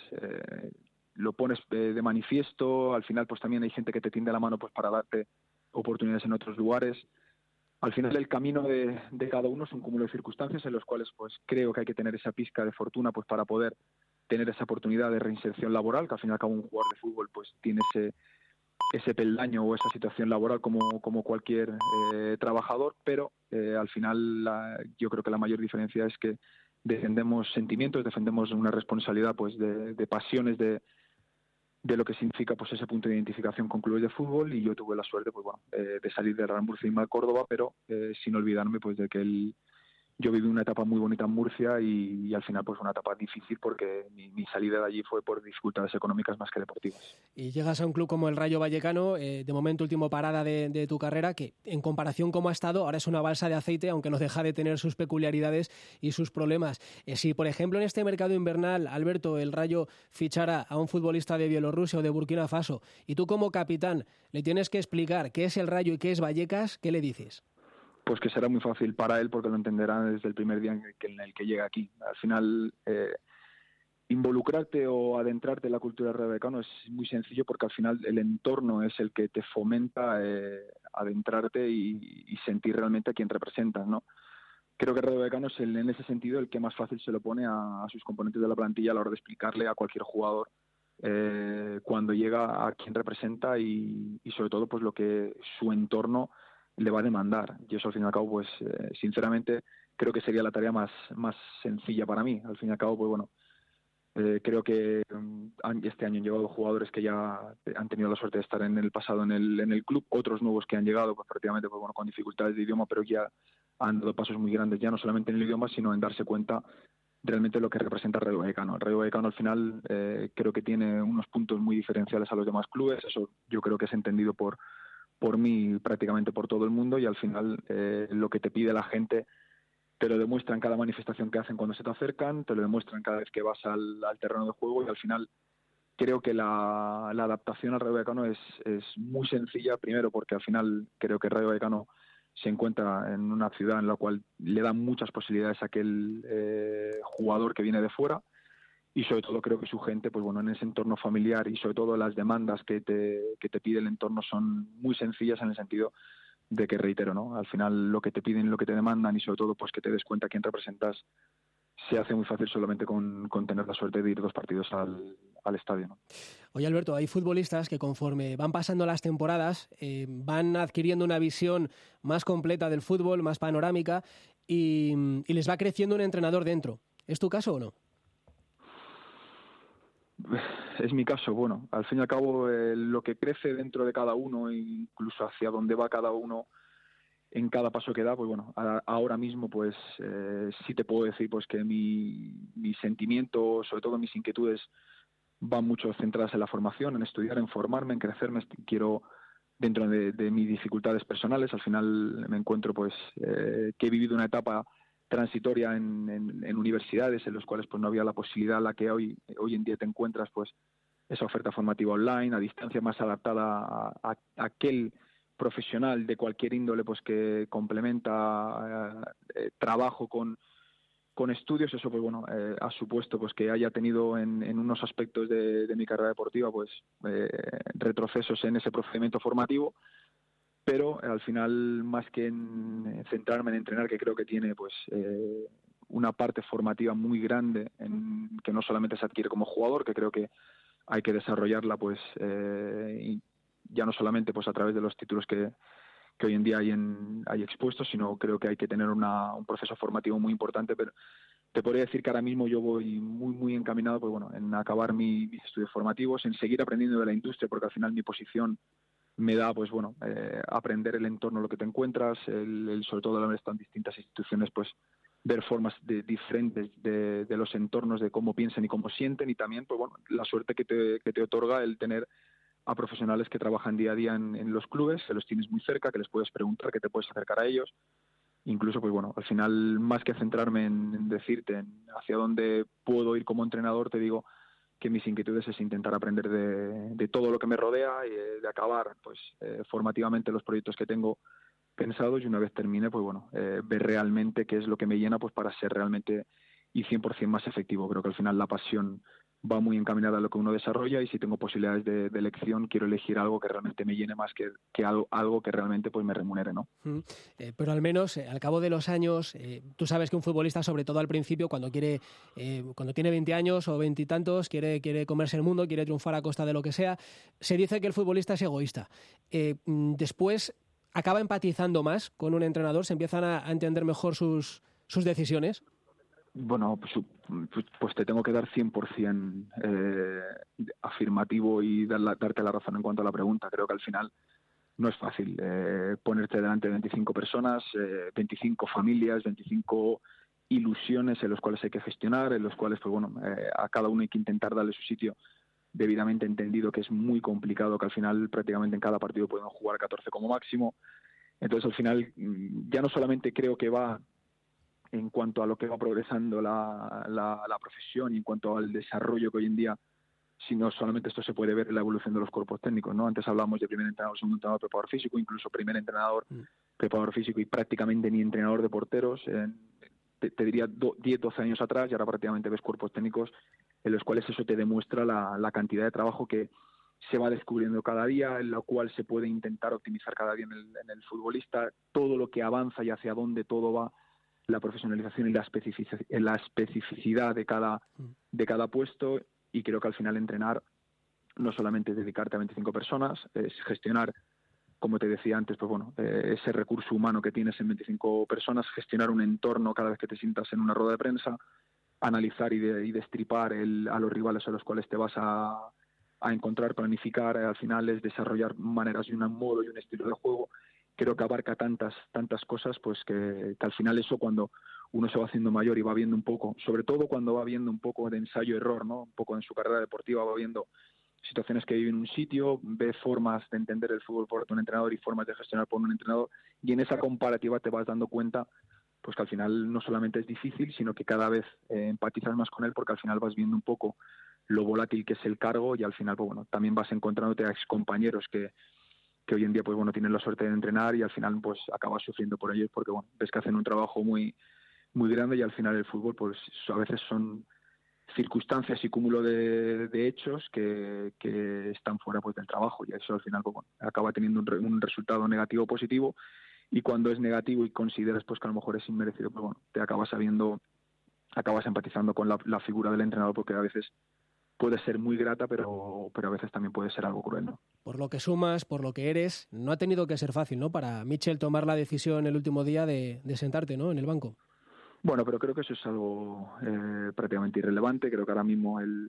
lo pones de manifiesto, al final, pues también hay gente que te tiende la mano, pues para darte oportunidades en otros lugares. Al final, el camino de cada uno es un cúmulo de circunstancias en los cuales, pues creo que hay que tener esa pizca de fortuna, pues para poder tener esa oportunidad de reinserción laboral, que al fin y al cabo un jugador de fútbol, pues tiene ese peldaño o esa situación laboral como cualquier trabajador, pero al final yo creo que la mayor diferencia es que defendemos sentimientos, defendemos una responsabilidad, pues de pasiones, de lo que significa, pues ese punto de identificación con clubes de fútbol. Y yo tuve la suerte, pues bueno, de salir del Real Murcia y irme a Córdoba, pero sin olvidarme, pues de que yo viví una etapa muy bonita en Murcia y al final pues una etapa difícil porque mi salida de allí fue por dificultades económicas más que deportivas. Y llegas a un club como el Rayo Vallecano, de momento último parada de tu carrera, que en comparación como ha estado, ahora es una balsa de aceite, aunque no deja de tener sus peculiaridades y sus problemas. Si, por ejemplo, en este mercado invernal, Alberto, el Rayo fichara a un futbolista de Bielorrusia o de Burkina Faso, y tú como capitán le tienes que explicar qué es el Rayo y qué es Vallecas, ¿qué le dices? Pues que será muy fácil para él porque lo entenderá desde el primer día en el que llega aquí. Al final, involucrarte o adentrarte en la cultura del Rayo Vallecano es muy sencillo porque al final el entorno es el que te fomenta adentrarte y sentir realmente a quién representas, ¿no? Creo que el Rayo Vallecano es en ese sentido el que más fácil se lo pone a sus componentes de la plantilla a la hora de explicarle a cualquier jugador cuando llega a quién representa y sobre todo pues lo que su entorno le va a demandar. Y eso al fin y al cabo, pues sinceramente creo que sería la tarea más sencilla para mí. Al fin y al cabo, pues bueno, creo que este año han llegado jugadores que ya han tenido la suerte de estar en el pasado en el club, otros nuevos que han llegado pues prácticamente pues bueno con dificultades de idioma, pero ya han dado pasos muy grandes, ya no solamente en el idioma, sino en darse cuenta realmente lo que representa el Rayo Vallecano. El Rayo Vallecano al final creo que tiene unos puntos muy diferenciales a los demás clubes. Eso yo creo que es entendido por mí, prácticamente por todo el mundo, y al final lo que te pide la gente te lo demuestran cada manifestación que hacen cuando se te acercan, te lo demuestran cada vez que vas al terreno de juego, y al final creo que la adaptación al Rayo Vallecano es muy sencilla, primero porque al final creo que el Rayo Vallecano se encuentra en una ciudad en la cual le dan muchas posibilidades a aquel jugador que viene de fuera, y sobre todo creo que su gente, pues bueno, en ese entorno familiar y sobre todo las demandas que te pide el entorno son muy sencillas en el sentido de que, reitero, ¿no? Al final lo que te piden, lo que te demandan y sobre todo pues que te des cuenta a quién representas se hace muy fácil solamente con tener la suerte de ir 2 partidos al estadio, ¿no? Oye, Alberto, hay futbolistas que conforme van pasando las temporadas van adquiriendo una visión más completa del fútbol, más panorámica y les va creciendo un entrenador dentro. ¿Es tu caso o no? Es mi caso. Bueno, al fin y al cabo lo que crece dentro de cada uno e incluso hacia dónde va cada uno en cada paso que da, pues bueno, ahora mismo pues sí te puedo decir pues que mi sentimiento, sobre todo mis inquietudes, van mucho centradas en la formación, en estudiar, en formarme, en crecerme. Quiero, dentro de mis dificultades personales, al final me encuentro pues que he vivido una etapa transitoria en universidades en los cuales pues no había la posibilidad a la que hoy en día te encuentras, pues esa oferta formativa online, a distancia, más adaptada a aquel profesional de cualquier índole pues que complementa trabajo con estudios. Eso pues bueno ha supuesto pues que haya tenido en unos aspectos de mi carrera deportiva pues retrocesos en ese procedimiento formativo, pero al final, más que en centrarme en entrenar, que creo que tiene pues una parte formativa muy grande que no solamente se adquiere como jugador, que creo que hay que desarrollarla pues y ya no solamente pues a través de los títulos que hoy en día hay expuestos, sino creo que hay que tener un proceso formativo muy importante. Pero te podría decir que ahora mismo yo voy muy muy encaminado pues bueno en acabar mis estudios formativos, en seguir aprendiendo de la industria, porque al final mi posición me da pues bueno aprender el entorno en lo que te encuentras, sobre todo al haber estado en distintas instituciones, pues ver formas diferentes de los entornos, de cómo piensan y cómo sienten, y también pues bueno la suerte que te otorga el tener a profesionales que trabajan día a día en los clubes, que los tienes muy cerca, que les puedes preguntar, que te puedes acercar a ellos. incluso, pues bueno, al final, más que centrarme en decirte hacia dónde puedo ir como entrenador, te digo que mis inquietudes es intentar aprender de todo lo que me rodea y de acabar pues formativamente los proyectos que tengo pensados, y una vez termine, pues bueno, ver realmente qué es lo que me llena, pues para ser realmente y 100% más efectivo. Creo que al final la pasión va muy encaminada a lo que uno desarrolla, y si tengo posibilidades de elección, quiero elegir algo que realmente me llene más que algo que realmente pues me remunere, ¿no? Pero al menos al cabo de los años, tú sabes que un futbolista, sobre todo al principio, cuando tiene 20 años o 20 y tantos, quiere comerse el mundo, quiere triunfar a costa de lo que sea, se dice que el futbolista es egoísta. Después acaba empatizando más con un entrenador, se empiezan a entender mejor sus decisiones. Bueno, pues te tengo que dar 100% afirmativo y darte la razón en cuanto a la pregunta. Creo que al final no es fácil ponerte delante de 25 personas, 25 familias, 25 ilusiones en los cuales hay que gestionar, en los cuales pues bueno, a cada uno hay que intentar darle su sitio debidamente entendido, que es muy complicado, que al final prácticamente en cada partido pueden jugar 14 como máximo. Entonces al final ya no solamente creo que va en cuanto a lo que va progresando la profesión y en cuanto al desarrollo que hoy en día, sino solamente esto se puede ver en la evolución de los cuerpos técnicos, ¿no? Antes hablamos de primer entrenador, segundo entrenador, preparador físico, incluso primer entrenador, preparador físico y prácticamente ni entrenador de porteros. Te diría 10, 12 años atrás, y ahora prácticamente ves cuerpos técnicos en los cuales eso te demuestra la cantidad de trabajo que se va descubriendo cada día, en la cual se puede intentar optimizar cada día en el futbolista, todo lo que avanza y hacia dónde todo va, la profesionalización y la especificidad de cada puesto. Y creo que al final entrenar no solamente es dedicarte a 25 personas, es gestionar, como te decía antes, pues bueno, ese recurso humano que tienes en 25 personas, gestionar un entorno cada vez que te sientas en una rueda de prensa, analizar y destripar a los rivales a los cuales te vas a encontrar, planificar, al final es desarrollar maneras y un modo y un estilo de juego. Creo que abarca tantas cosas, pues que al final eso, cuando uno se va haciendo mayor y va viendo un poco, sobre todo cuando va viendo un poco de ensayo-error, ¿no? Un poco en su carrera deportiva, va viendo situaciones que vive en un sitio, ve formas de entender el fútbol por un entrenador y formas de gestionar por un entrenador, y en esa comparativa te vas dando cuenta pues que al final no solamente es difícil, sino que cada vez empatizas más con él, porque al final vas viendo un poco lo volátil que es el cargo, y al final pues bueno, también vas encontrándote a excompañeros que hoy en día pues bueno, tienen la suerte de entrenar, y al final pues acabas sufriendo por ellos, porque bueno, ves que hacen un trabajo muy muy grande, y al final el fútbol pues a veces son circunstancias y cúmulo de hechos que están fuera pues del trabajo, y eso al final pues bueno, acaba teniendo un resultado negativo o positivo, y cuando es negativo y consideras pues que a lo mejor es inmerecido, pues bueno, te acabas empatizando con la figura del entrenador, porque a veces puede ser muy grata, pero a veces también puede ser algo cruel, ¿no? Por lo que sumas, por lo que eres, no ha tenido que ser fácil, ¿no?, para Mitchell tomar la decisión el último día de sentarte, ¿no?, en el banco. Bueno, pero creo que eso es algo prácticamente irrelevante. Creo que ahora mismo el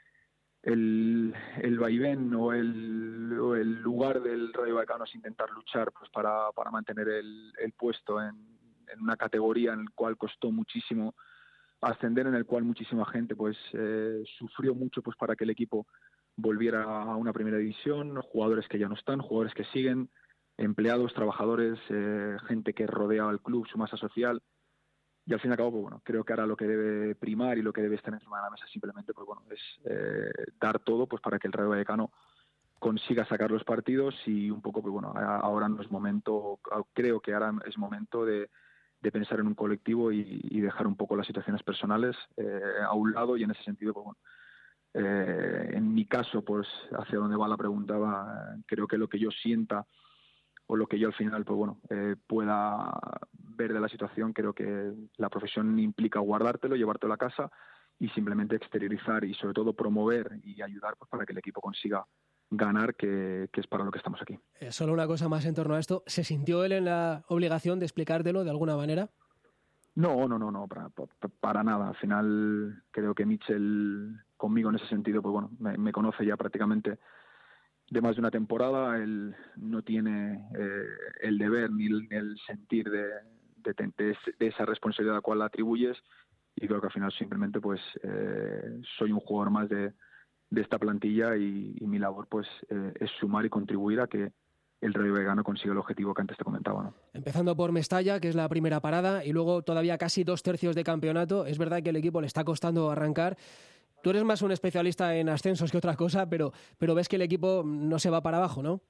vaivén o el lugar del Rayo Vallecano es intentar luchar pues para mantener el puesto en una categoría en el cual costó muchísimo ascender, en el cual muchísima gente pues sufrió mucho pues para que el equipo volviera a una primera división, jugadores que ya no están, jugadores que siguen, empleados, trabajadores, gente que rodea al club, su masa social. Y al fin y al cabo, pues bueno, creo que ahora lo que debe primar y lo que debe estar encima de la mesa simplemente pues bueno, es dar todo pues para que el Rayo Vallecano consiga sacar los partidos, y un poco pues bueno, ahora no es momento, creo que ahora es momento de pensar en un colectivo y dejar un poco las situaciones personales a un lado, y en ese sentido pues bueno, en mi caso pues hacia dónde va la pregunta, creo que lo que yo sienta o lo que yo al final pues bueno, pueda ver de la situación, creo que la profesión implica guardártelo, llevártelo a casa y simplemente exteriorizar y sobre todo promover y ayudar pues para que el equipo consiga ganar, que es para lo que estamos aquí. Solo una cosa más en torno a esto, ¿se sintió él en la obligación de explicártelo de alguna manera? No, para nada. Al final creo que Mitchell conmigo en ese sentido pues bueno, me conoce ya prácticamente de más de una temporada. Él no tiene el deber ni el sentir de esa responsabilidad a la cual la atribuyes, y creo que al final simplemente pues soy un jugador más de esta plantilla, y mi labor pues es sumar y contribuir a que el Rayo Vallecano consigue el objetivo que antes te comentaba, ¿no? Empezando por Mestalla, que es la primera parada, y luego todavía casi 2/3 de campeonato. Es verdad que el equipo le está costando arrancar. Tú eres más un especialista en ascensos que otra cosa, pero ves que el equipo no se va para abajo, ¿no?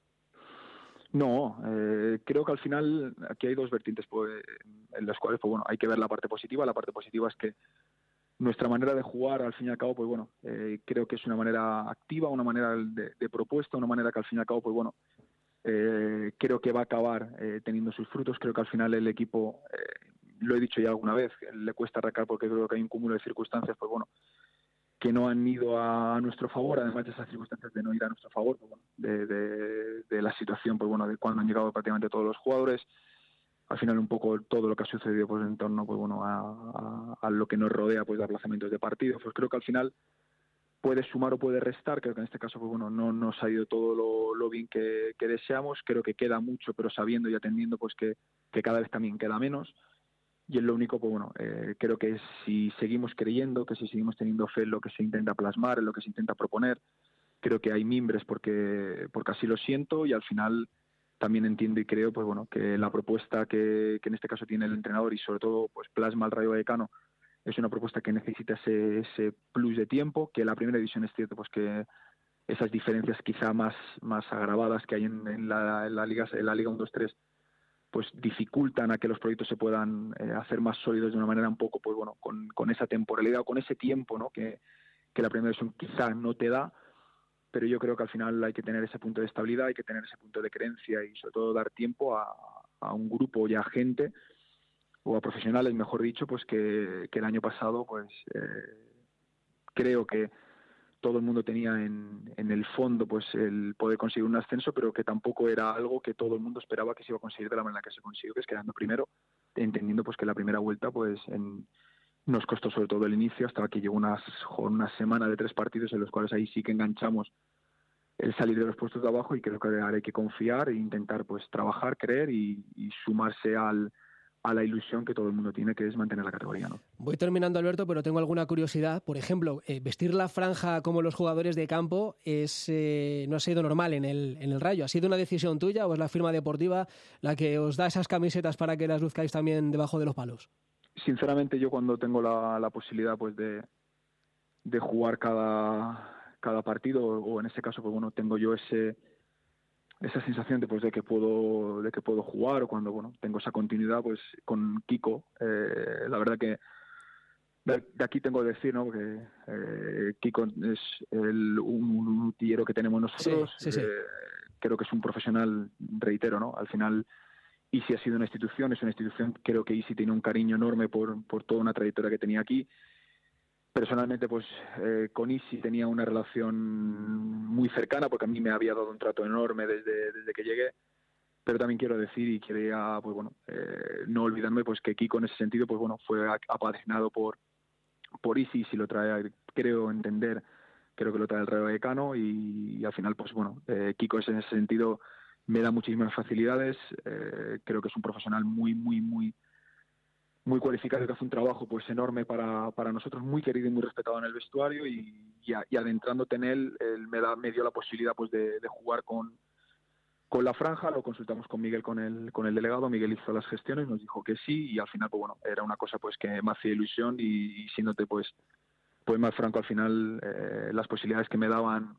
No, creo que al final aquí hay dos vertientes pues, en las cuales pues, bueno, hay que ver la parte positiva. La parte positiva es que nuestra manera de jugar, al fin y al cabo, pues bueno, creo que es una manera activa, una manera de propuesta, una manera que al fin y al cabo, pues bueno, creo que va a acabar teniendo sus frutos. Creo que al final el equipo, lo he dicho ya alguna vez, le cuesta arrancar porque creo que hay un cúmulo de circunstancias, pues bueno, que no han ido a nuestro favor, además de esas circunstancias de no ir a nuestro favor, pues bueno, de la situación, pues bueno, de cuando han llegado prácticamente todos los jugadores. Al final un poco todo lo que ha sucedido pues en torno pues bueno a lo que nos rodea pues de aplazamientos de partidos, pues creo que al final puede sumar o puede restar. Creo que en este caso pues bueno no nos ha ido todo lo bien que deseamos. Creo que queda mucho, pero sabiendo y atendiendo pues que cada vez también queda menos, y es lo único pues bueno creo que si seguimos creyendo, que si seguimos teniendo fe en lo que se intenta plasmar, en lo que se intenta proponer, creo que hay mimbres porque así lo siento, y al final también entiendo y creo pues bueno que la propuesta que en este caso tiene el entrenador y sobre todo pues plasma el Rayo Vallecano es una propuesta que necesita ese plus de tiempo, que la primera división es cierto pues que esas diferencias quizá más agravadas que hay en la liga 1-2-3 pues dificultan a que los proyectos se puedan hacer más sólidos de una manera un poco pues bueno con esa temporalidad o con ese tiempo, ¿no? que la primera división quizá no te da. Pero yo creo que al final hay que tener ese punto de estabilidad, hay que tener ese punto de creencia y sobre todo dar tiempo a un grupo y a gente, o a profesionales, mejor dicho, pues que el año pasado pues creo que todo el mundo tenía en el fondo pues el poder conseguir un ascenso, pero que tampoco era algo que todo el mundo esperaba que se iba a conseguir de la manera que se consiguió, que es quedando primero, entendiendo pues que la primera vuelta pues nos costó sobre todo el inicio, hasta que llegó una semana de 3 partidos en los cuales ahí sí que enganchamos el salir de los puestos de abajo, y creo que ahora hay que confiar e intentar pues trabajar, creer y sumarse a la ilusión que todo el mundo tiene, que es mantener la categoría, ¿no? Voy terminando, Alberto, pero tengo alguna curiosidad. Por ejemplo, vestir la franja como los jugadores de campo no ha sido normal en el Rayo. ¿Ha sido una decisión tuya o es la firma deportiva la que os da esas camisetas para que las luzcáis también debajo de los palos? Sinceramente, yo cuando tengo la posibilidad pues de jugar cada partido, o en este caso pues bueno tengo yo esa sensación de que puedo jugar, o cuando bueno tengo esa continuidad pues con Kiko, la verdad que de aquí tengo que decir, ¿no? Que Kiko es un utillero que tenemos nosotros. Sí. Creo que es un profesional, reitero, ¿no? Al final Isi ha sido una institución, creo que Isi tiene un cariño enorme por toda una trayectoria que tenía aquí. Personalmente, pues con Isi tenía una relación muy cercana, porque a mí me había dado un trato enorme desde que llegué. Pero también quiero decir, y quería pues bueno no olvidarme pues que Kiko en ese sentido pues bueno fue apadrinado por Isi, si lo trae, creo que lo trae el Rayo Vallecano, y al final pues bueno Kiko en ese sentido me da muchísimas facilidades. Creo que es un profesional muy cualificado, que hace un trabajo pues enorme para nosotros, muy querido y muy respetado en el vestuario, y adentrándote en él me dio la posibilidad pues de jugar con la franja. Lo consultamos con Miguel, con el delegado. Miguel hizo las gestiones, nos dijo que sí, y al final pues bueno era una cosa pues que me hacía ilusión, y siéndote pues más franco, al final las posibilidades que me daban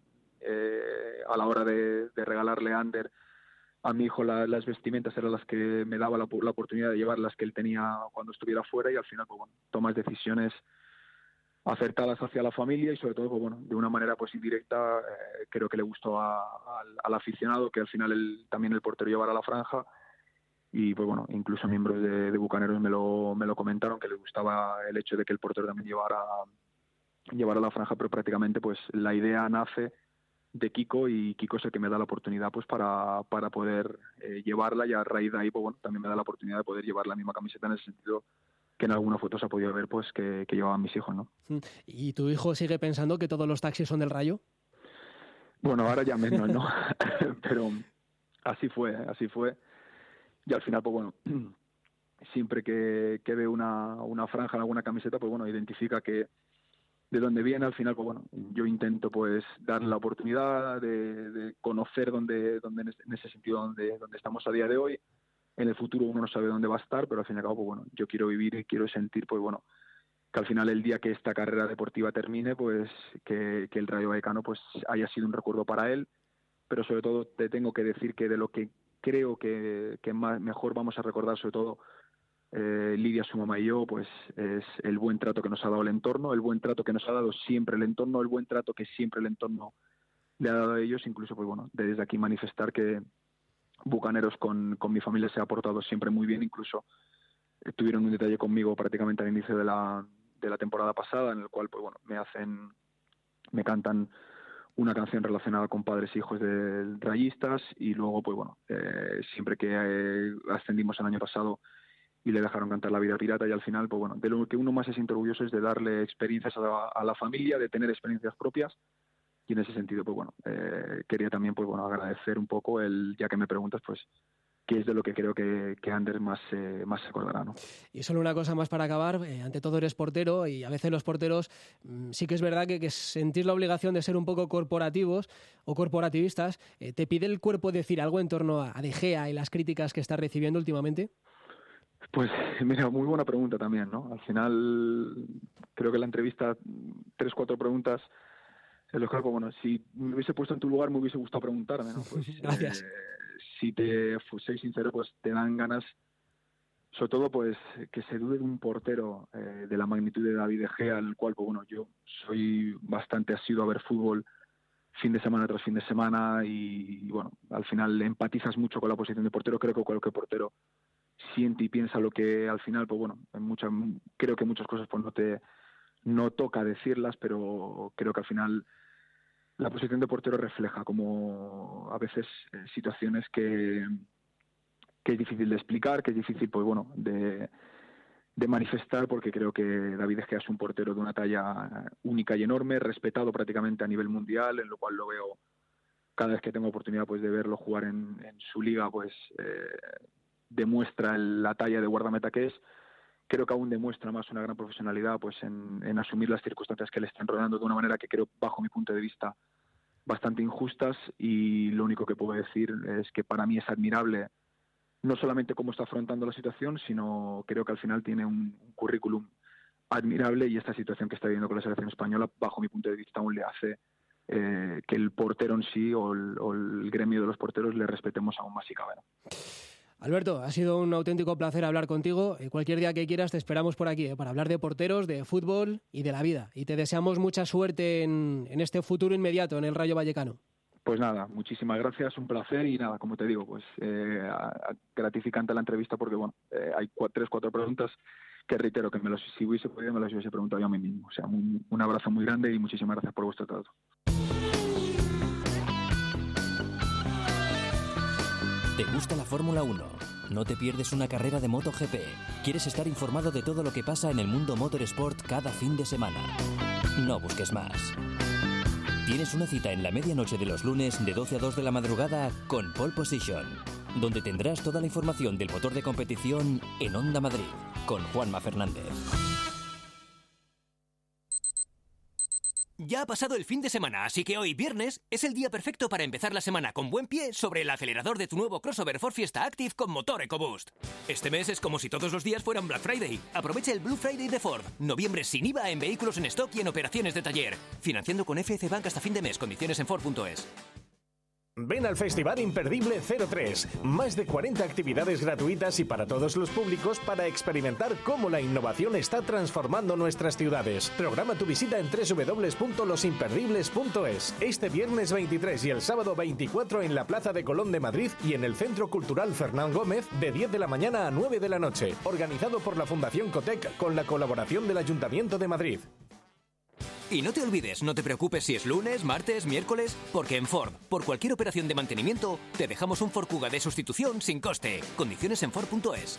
a la hora de regalarle a mi hijo las vestimentas eran las que me daba la oportunidad de llevar las que él tenía cuando estuviera fuera, y al final pues bueno tomas decisiones acertadas hacia la familia, y sobre todo pues bueno de una manera pues indirecta. Creo que le gustó al aficionado que al final también el portero llevara la franja, y pues bueno incluso miembros de Bucaneros me lo comentaron, que les gustaba el hecho de que el portero también llevara la franja, pero prácticamente pues la idea nace de Kiko, y Kiko es el que me da la oportunidad pues para poder llevarla, y a raíz de ahí pues bueno también me da la oportunidad de poder llevar la misma camiseta, en el sentido que en alguna foto se ha podido ver pues que llevaban mis hijos, ¿no? ¿Y tu hijo sigue pensando que todos los taxis son del Rayo? Bueno, ahora ya menos, ¿no? Pero así fue, y al final pues bueno siempre que ve una franja en alguna camiseta pues bueno identifica que dónde viene. Al final, pues bueno, yo intento pues darle la oportunidad de conocer dónde en ese sentido donde estamos a día de hoy. En el futuro uno no sabe dónde va a estar, pero al fin y al cabo, pues bueno, yo quiero vivir y quiero sentir, pues bueno, que al final el día que esta carrera deportiva termine, pues que el Rayo Vallecano pues haya sido un recuerdo para él, pero sobre todo te tengo que decir que de lo que creo que mejor vamos a recordar, sobre todo Lidia, su mamá y yo, pues es el buen trato que nos ha dado el entorno, el buen trato que nos ha dado siempre el entorno, el buen trato que siempre el entorno le ha dado a ellos. Incluso, pues bueno, desde aquí manifestar que Bucaneros con mi familia se ha portado siempre muy bien. Incluso tuvieron un detalle conmigo prácticamente al inicio de la temporada pasada, en el cual, pues bueno, me cantan una canción relacionada con padres e hijos de rayistas, y luego, pues bueno, siempre que ascendimos el año pasado y le dejaron cantar La Vida Pirata, y al final, pues bueno, de lo que uno más se siente orgulloso es de darle experiencias a la familia, de tener experiencias propias. Y en ese sentido, pues bueno, quería también, pues bueno, agradecer un poco ya que me preguntas, pues, qué es de lo que creo que Ander más se acordará, ¿no? Y solo una cosa más para acabar. Ante todo eres portero, y a veces los porteros sí que es verdad que sentís la obligación de ser un poco corporativos o corporativistas. ¿Te pide el cuerpo decir algo en torno a De Gea y las críticas que está recibiendo últimamente? Pues mira, muy buena pregunta también, ¿no? Al final creo que la entrevista, 3-4 preguntas, en los cuales, bueno, si me hubiese puesto en tu lugar me hubiese gustado preguntarme, ¿no? Pues, gracias. Si te soy sincero, pues te dan ganas, sobre todo, pues que se dude de un portero de la magnitud de David De Gea, el cual, pues bueno, yo soy bastante asiduo a ver fútbol fin de semana tras fin de semana, y bueno, al final empatizas mucho con la posición de portero. Creo que cualquier portero siente y piensa lo que al final, pues bueno, creo que muchas cosas pues no toca decirlas, pero creo que al final la posición de portero refleja como a veces situaciones que es difícil de explicar, que es difícil, pues bueno, de manifestar, porque creo que David De Gea es un portero de una talla única y enorme, respetado prácticamente a nivel mundial, en lo cual lo veo cada vez que tengo oportunidad pues de verlo jugar en su liga, pues demuestra la talla de guardameta que es. Creo que aún demuestra más una gran profesionalidad pues en asumir las circunstancias que le están rodeando de una manera que creo, bajo mi punto de vista, bastante injustas, y lo único que puedo decir es que para mí es admirable no solamente cómo está afrontando la situación, sino creo que al final tiene un currículum admirable, y esta situación que está viviendo con la selección española, bajo mi punto de vista, aún le hace que el portero en sí o el gremio de los porteros le respetemos aún más si cabe, ¿no? Alberto, ha sido un auténtico placer hablar contigo. Cualquier día que quieras te esperamos por aquí, para hablar de porteros, de fútbol y de la vida. Y te deseamos mucha suerte en este futuro inmediato en el Rayo Vallecano. Pues nada, muchísimas gracias, un placer, y nada, como te digo, pues gratificante la entrevista, porque bueno, hay 3-4 preguntas que reitero que si hubiese podido me las hubiese preguntado yo a mí mismo. O sea, un abrazo muy grande y muchísimas gracias por vuestro trato. ¿Te gusta la Fórmula 1? ¿No te pierdes una carrera de MotoGP? ¿Quieres estar informado de todo lo que pasa en el mundo motorsport cada fin de semana? No busques más. Tienes una cita en la medianoche de los lunes de 12 a 2 de la madrugada con Pole Position, donde tendrás toda la información del motor de competición en Onda Madrid, con Juanma Fernández. Ya ha pasado el fin de semana, así que hoy, viernes, es el día perfecto para empezar la semana con buen pie sobre el acelerador de tu nuevo crossover Ford Fiesta Active con motor EcoBoost. Este mes es como si todos los días fueran Black Friday. Aprovecha el Blue Friday de Ford. Noviembre sin IVA en vehículos en stock y en operaciones de taller. Financiando con FC Bank hasta fin de mes. Condiciones en Ford.es. Ven al Festival Imperdible 03. Más de 40 actividades gratuitas y para todos los públicos para experimentar cómo la innovación está transformando nuestras ciudades. Programa tu visita en www.losimperdibles.es. Este viernes 23 y el sábado 24 en la Plaza de Colón de Madrid y en el Centro Cultural Fernán Gómez de 10 de la mañana a 9 de la noche. Organizado por la Fundación Cotec con la colaboración del Ayuntamiento de Madrid. Y no te olvides, no te preocupes si es lunes, martes, miércoles, porque en Ford, por cualquier operación de mantenimiento, te dejamos un Ford Kuga de sustitución sin coste. Condiciones en Ford.es.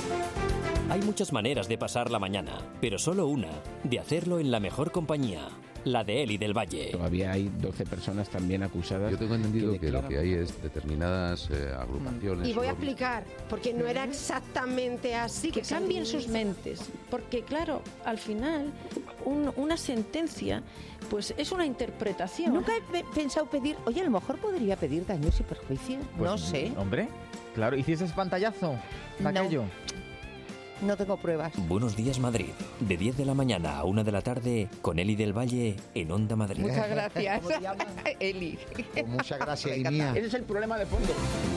Hay muchas maneras de pasar la mañana, pero solo una, de hacerlo en la mejor compañía. la de Eli del Valle. Todavía hay 12 personas también acusadas. Yo tengo entendido que lo que hay es determinadas agrupaciones. Y voy a explicar, porque no era exactamente así. Que cambien sus mentes, porque claro, al final una sentencia pues es una interpretación. Nunca he pensado pedir, oye, a lo mejor podría pedir daños y perjuicios, pues, no sé. Hombre, claro, ¿hiciste ese pantallazo de aquello? No tengo pruebas. Buenos días, Madrid. De 10 de la mañana a 1 de la tarde con Eli del Valle en Onda Madrid. Muchas gracias. ¿Cómo se llama? Eli. Con mucha gracia y mía. Ese es el problema de fondo.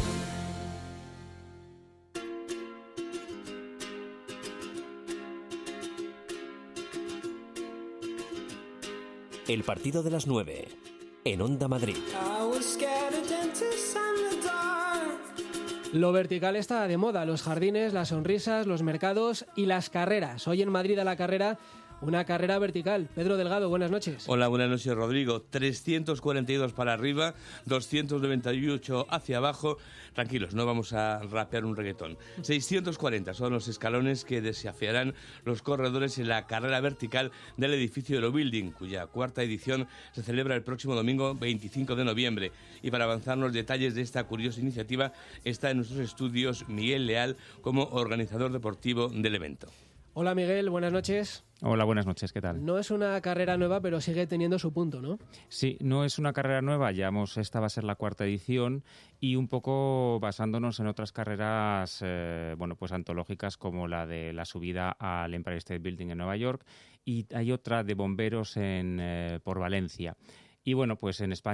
El partido de las 9 en Onda Madrid. Lo vertical está de moda, los jardines, las sonrisas, los mercados y las carreras. Hoy en Madrid a la carrera, una carrera vertical. Pedro Delgado, buenas noches. Hola, buenas noches, Rodrigo. 342 para arriba, 298 hacia abajo. Tranquilos, no vamos a rapear un reggaetón. 640 son los escalones que desafiarán los corredores en la carrera vertical del edificio de Building, cuya cuarta edición se celebra el próximo domingo 25 de noviembre. Y para avanzar los detalles de esta curiosa iniciativa está en nuestros estudios Miguel Leal como organizador deportivo del evento. Hola Miguel, buenas noches. Hola, buenas noches, ¿qué tal? No es una carrera nueva, pero sigue teniendo su punto, ¿no? Sí, no es una carrera nueva, esta va a ser la cuarta edición y un poco basándonos en otras carreras pues antológicas como la de la subida al Empire State Building en Nueva York, y hay otra de bomberos por Valencia. Y bueno, pues en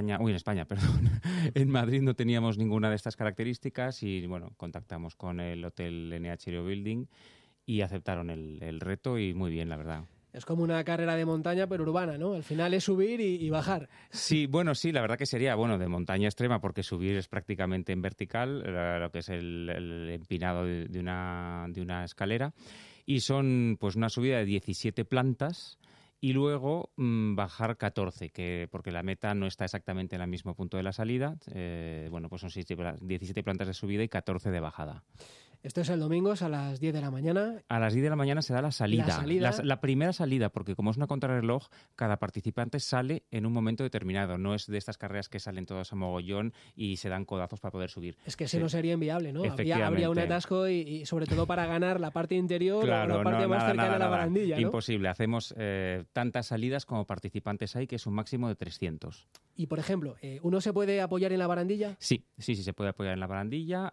en Madrid no teníamos ninguna de estas características y bueno, contactamos con el Hotel NH Building y aceptaron el reto y muy bien, la verdad. Es como una carrera de montaña, pero urbana, ¿no? Al final es subir y bajar. Sí, bueno, sí, la verdad que sería, de montaña extrema, porque subir es prácticamente en vertical, lo que es el empinado de una escalera, y son pues una subida de 17 plantas, y luego bajar 14, porque la meta no está exactamente en el mismo punto de la salida. Pues son 17 plantas de subida y 14 de bajada. Esto es el domingo, es a las 10 de la mañana. A las 10 de la mañana se da la salida. La primera salida, porque como es una contrarreloj, cada participante sale en un momento determinado. No es de estas carreras que salen todos a mogollón y se dan codazos para poder subir. Es que si no sería inviable, ¿no? Habría un atasco y sobre todo para ganar la parte interior o la parte más cercana a la barandilla, ¿no? Imposible. Hacemos tantas salidas como participantes hay, que es un máximo de 300. Y, por ejemplo, ¿uno se puede apoyar en la barandilla? Sí, se puede apoyar en la barandilla.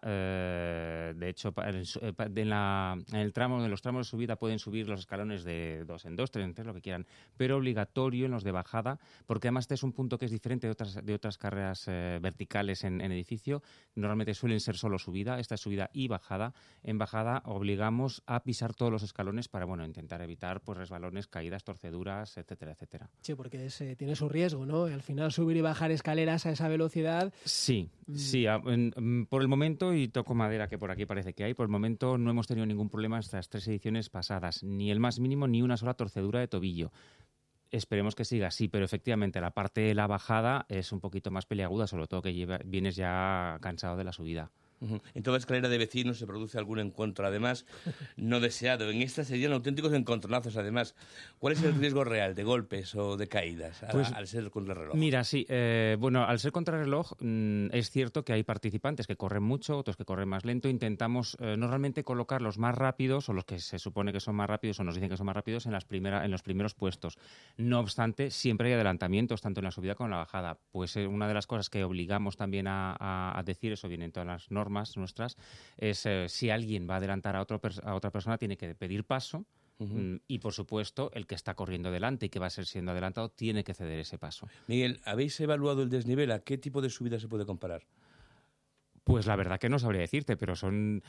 De hecho, en los tramos de subida pueden subir los escalones de 2 en 2, 3 en 3, lo que quieran, pero obligatorio en los de bajada, porque además este es un punto que es diferente de otras carreras verticales en edificio. Normalmente suelen ser solo subida, esta es subida y bajada. En bajada obligamos a pisar todos los escalones para intentar evitar pues resbalones, caídas, torceduras, etcétera, etcétera. Sí, porque tiene su riesgo, ¿no? Al final subir y bajar escaleras a esa velocidad. Sí. Por el momento, y toco madera que por aquí parece que hay, por el momento no hemos tenido ningún problema en estas 3 ediciones pasadas, ni el más mínimo ni una sola torcedura de tobillo. Esperemos que siga así, pero efectivamente la parte de la bajada es un poquito más peliaguda, sobre todo que vienes ya cansado de la subida. En toda escalera de vecinos se produce algún encuentro, además, no deseado. En esta serían auténticos encontronazos, además. ¿Cuál es el riesgo real de golpes o de caídas al ser contrarreloj? Mira, sí. Al ser contrarreloj es cierto que hay participantes que corren mucho, otros que corren más lento. Intentamos normalmente colocar los más rápidos, o los que se supone que son más rápidos o nos dicen que son más rápidos, en los primeros puestos. No obstante, siempre hay adelantamientos, tanto en la subida como en la bajada. Pues una de las cosas que obligamos también a decir, eso viene en todas las normas nuestras, es si alguien va a adelantar a otra persona, tiene que pedir paso. Y, por supuesto, el que está corriendo delante y que va a ser siendo adelantado tiene que ceder ese paso. Miguel, ¿habéis evaluado el desnivel? ¿A qué tipo de subida se puede comparar? Pues la verdad que no sabría decirte, pero son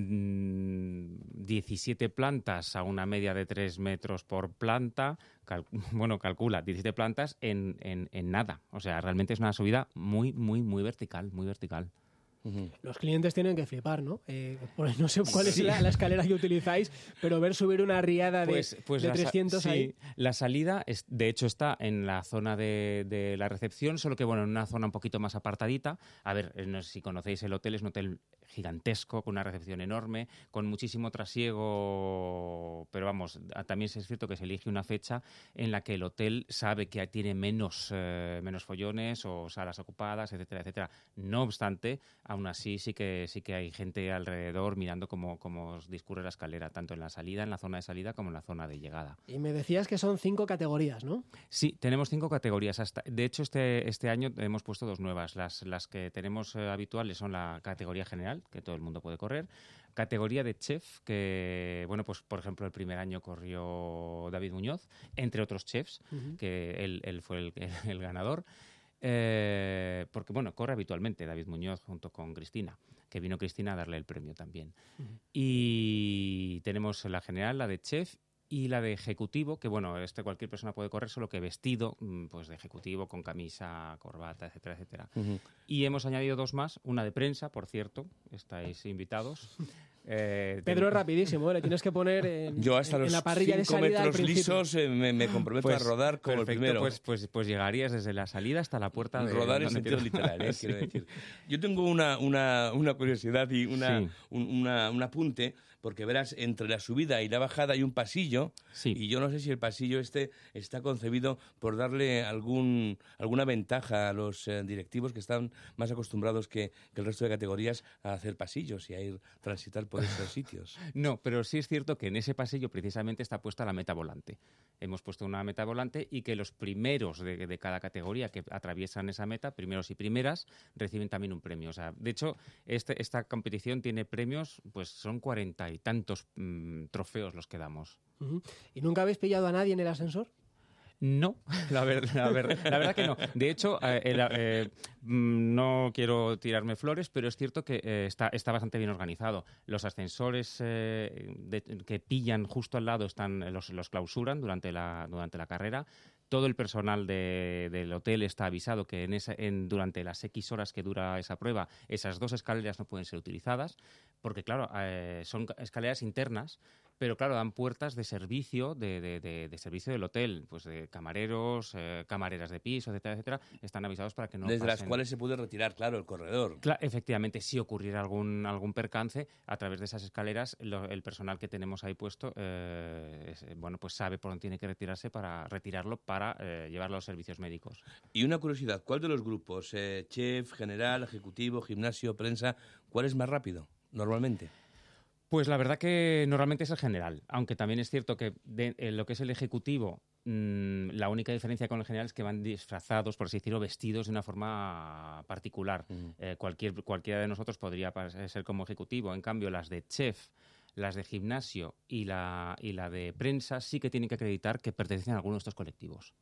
17 plantas a una media de 3 metros por planta. Calcula, 17 plantas en nada. O sea, realmente es una subida muy, muy, muy vertical, muy vertical. Los clientes tienen que flipar, ¿no? No sé cuál es la escalera que utilizáis, pero ver subir una riada de 300 ahí. La salida, de hecho, está en la zona de la recepción, solo que, en una zona un poquito más apartadita. A ver, no sé si conocéis el hotel, es un hotel gigantesco, con una recepción enorme, con muchísimo trasiego, pero vamos, también es cierto que se elige una fecha en la que el hotel sabe que tiene menos follones o salas ocupadas, etcétera, etcétera. No obstante, aún así sí que hay gente alrededor mirando cómo discurre la escalera, tanto en la salida, en la zona de salida, como en la zona de llegada. Y me decías que son 5 categorías, ¿no? Sí, tenemos 5 categorías. De hecho, este año hemos puesto 2 nuevas. Las que tenemos habituales son la categoría general, que todo el mundo puede correr, categoría de chef, que, bueno, pues por ejemplo, el primer año corrió David Muñoz, entre otros chefs, que él fue el ganador. Porque, bueno, corre habitualmente David Muñoz junto con Cristina, que vino Cristina a darle el premio también. Y tenemos la general, la de chef, y la de ejecutivo, que bueno, cualquier persona puede correr, solo que vestido pues de ejecutivo, con camisa, corbata, etcétera, etcétera. Y hemos añadido 2 más, una de prensa, por cierto, estáis invitados. Pedro es rapidísimo, le tienes que poner en la parrilla de salida. Yo hasta los 5 metros lisos me comprometo a rodar como el primero. Pues llegarías desde la salida hasta la puerta. Rodar en sentido literal, quiero decir. Yo tengo una curiosidad y un apunte, porque verás, entre la subida y la bajada hay un pasillo, y yo no sé si el pasillo está concebido por darle alguna ventaja a los directivos que están más acostumbrados que el resto de categorías a hacer pasillos y a ir transitar por esos sitios. No, pero sí es cierto que en ese pasillo precisamente está puesta la meta volante. Hemos puesto una meta volante y que los primeros de cada categoría que atraviesan esa meta, primeros y primeras, reciben también un premio. O sea, de hecho, esta competición tiene premios, pues son 40 y tantos trofeos los que damos. ¿Y nunca habéis pillado a nadie en el ascensor? No, la verdad que no. De hecho, no quiero tirarme flores, pero es cierto que está bastante bien organizado. Los ascensores que pillan justo al lado los clausuran durante la carrera. Todo el personal del hotel está avisado que durante las X horas que dura esa prueba, esas 2 escaleras no pueden ser utilizadas, porque claro, son escaleras internas, pero claro, dan puertas de servicio, de servicio del hotel, pues de camareros, camareras de piso, etcétera, etcétera, están avisados para que no desde las cuales se puede retirar, claro, el corredor. Efectivamente, si ocurriera algún percance, a través de esas escaleras, el personal que tenemos ahí puesto, pues sabe por dónde tiene que retirarse para retirarlo para llevarlo a los servicios médicos. Y una curiosidad, ¿cuál de los grupos, chef, general, ejecutivo, gimnasio, prensa, cuál es más rápido normalmente? Pues la verdad que normalmente es el general, aunque también es cierto que lo que es el ejecutivo, la única diferencia con el general es que van disfrazados, por así decirlo, vestidos de una forma particular. Cualquiera de nosotros podría ser como ejecutivo. En cambio, las de chef, las de gimnasio y la de prensa sí que tienen que acreditar que pertenecen a alguno de estos colectivos.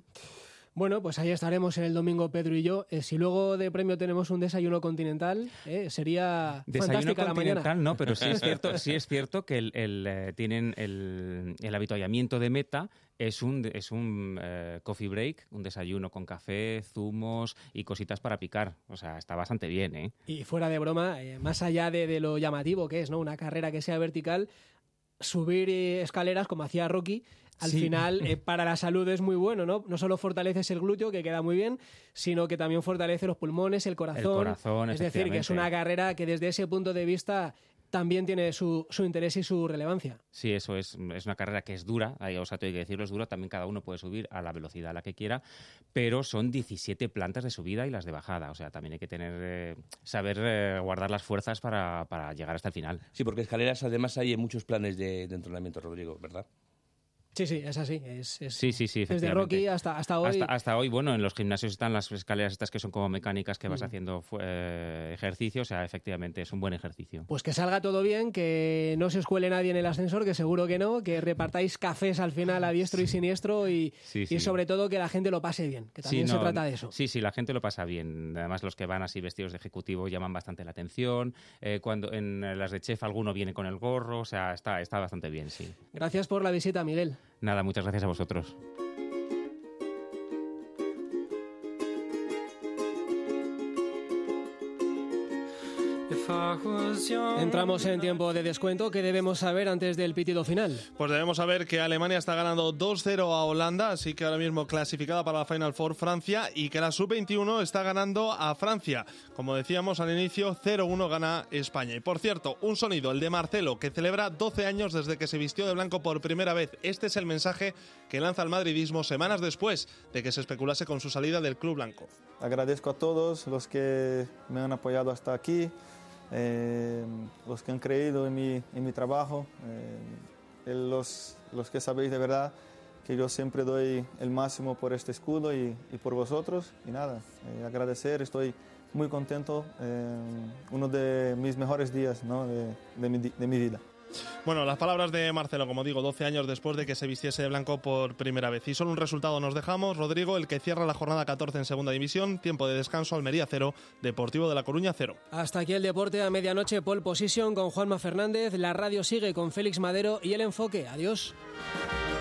Bueno, pues ahí estaremos el domingo Pedro y yo. Si luego de premio tenemos un desayuno continental, sería fantástica la mañana. Desayuno no, pero sí es cierto que tienen el avituallamiento de meta es un coffee break, un desayuno con café, zumos y cositas para picar. O sea, está bastante bien, ¿eh? Y fuera de broma, más allá de lo llamativo que es, ¿no? Una carrera que sea vertical, subir escaleras como hacía Rocky, al final para la salud es muy bueno, ¿no? No solo fortaleces el glúteo, que queda muy bien, sino que también fortalece los pulmones, el corazón. Es decir, que es una carrera que desde ese punto de vista también tiene su interés y su relevancia. Sí, eso es una carrera que es dura, o sea, tengo que decirlo, es dura, también cada uno puede subir a la velocidad a la que quiera, pero son 17 plantas de subida y las de bajada, o sea, también hay que saber guardar las fuerzas para llegar hasta el final. Sí, porque escaleras además hay en muchos planes de entrenamiento, Rodrigo, ¿verdad? Sí, es así. Sí, desde Rocky hasta hoy. Hasta hoy, bueno, en los gimnasios están las escaleras estas que son como mecánicas que vas haciendo ejercicio, o sea, efectivamente es un buen ejercicio. Pues que salga todo bien, que no se os cuele nadie en el ascensor, que seguro que no, que repartáis cafés al final a diestro y siniestro y sobre todo que la gente lo pase bien, que también se trata de eso. Sí, la gente lo pasa bien. Además, los que van así vestidos de ejecutivo llaman bastante la atención. Cuando en las de chef alguno viene con el gorro, o sea, está bastante bien, sí. Gracias por la visita, Miguel. Nada, muchas gracias a vosotros. If Entramos en tiempo de descuento. ¿Qué debemos saber antes del pitido final? Pues debemos saber que Alemania está ganando 2-0 a Holanda, así que ahora mismo clasificada para la Final Four Francia, y que la Sub-21 está ganando a Francia. Como decíamos al inicio, 0-1 gana España. Y por cierto, un sonido, el de Marcelo, que celebra 12 años desde que se vistió de blanco por primera vez. Este es el mensaje que lanza el madridismo semanas después de que se especulase con su salida del club blanco. Agradezco a todos los que me han apoyado hasta aquí, los que han creído en mi trabajo, los que sabéis de verdad que yo siempre doy el máximo por este escudo y por vosotros. Y nada, agradecer, estoy muy contento, uno de mis mejores días, ¿no? de mi vida. Bueno, las palabras de Marcelo, como digo, 12 años después de que se vistiese de blanco por primera vez. Y solo un resultado nos dejamos, Rodrigo, el que cierra la jornada 14 en segunda división. Tiempo de descanso, Almería 0, Deportivo de La Coruña 0. Hasta aquí el deporte a medianoche, pole position con Juanma Fernández. La radio sigue con Félix Madero y El Enfoque. Adiós.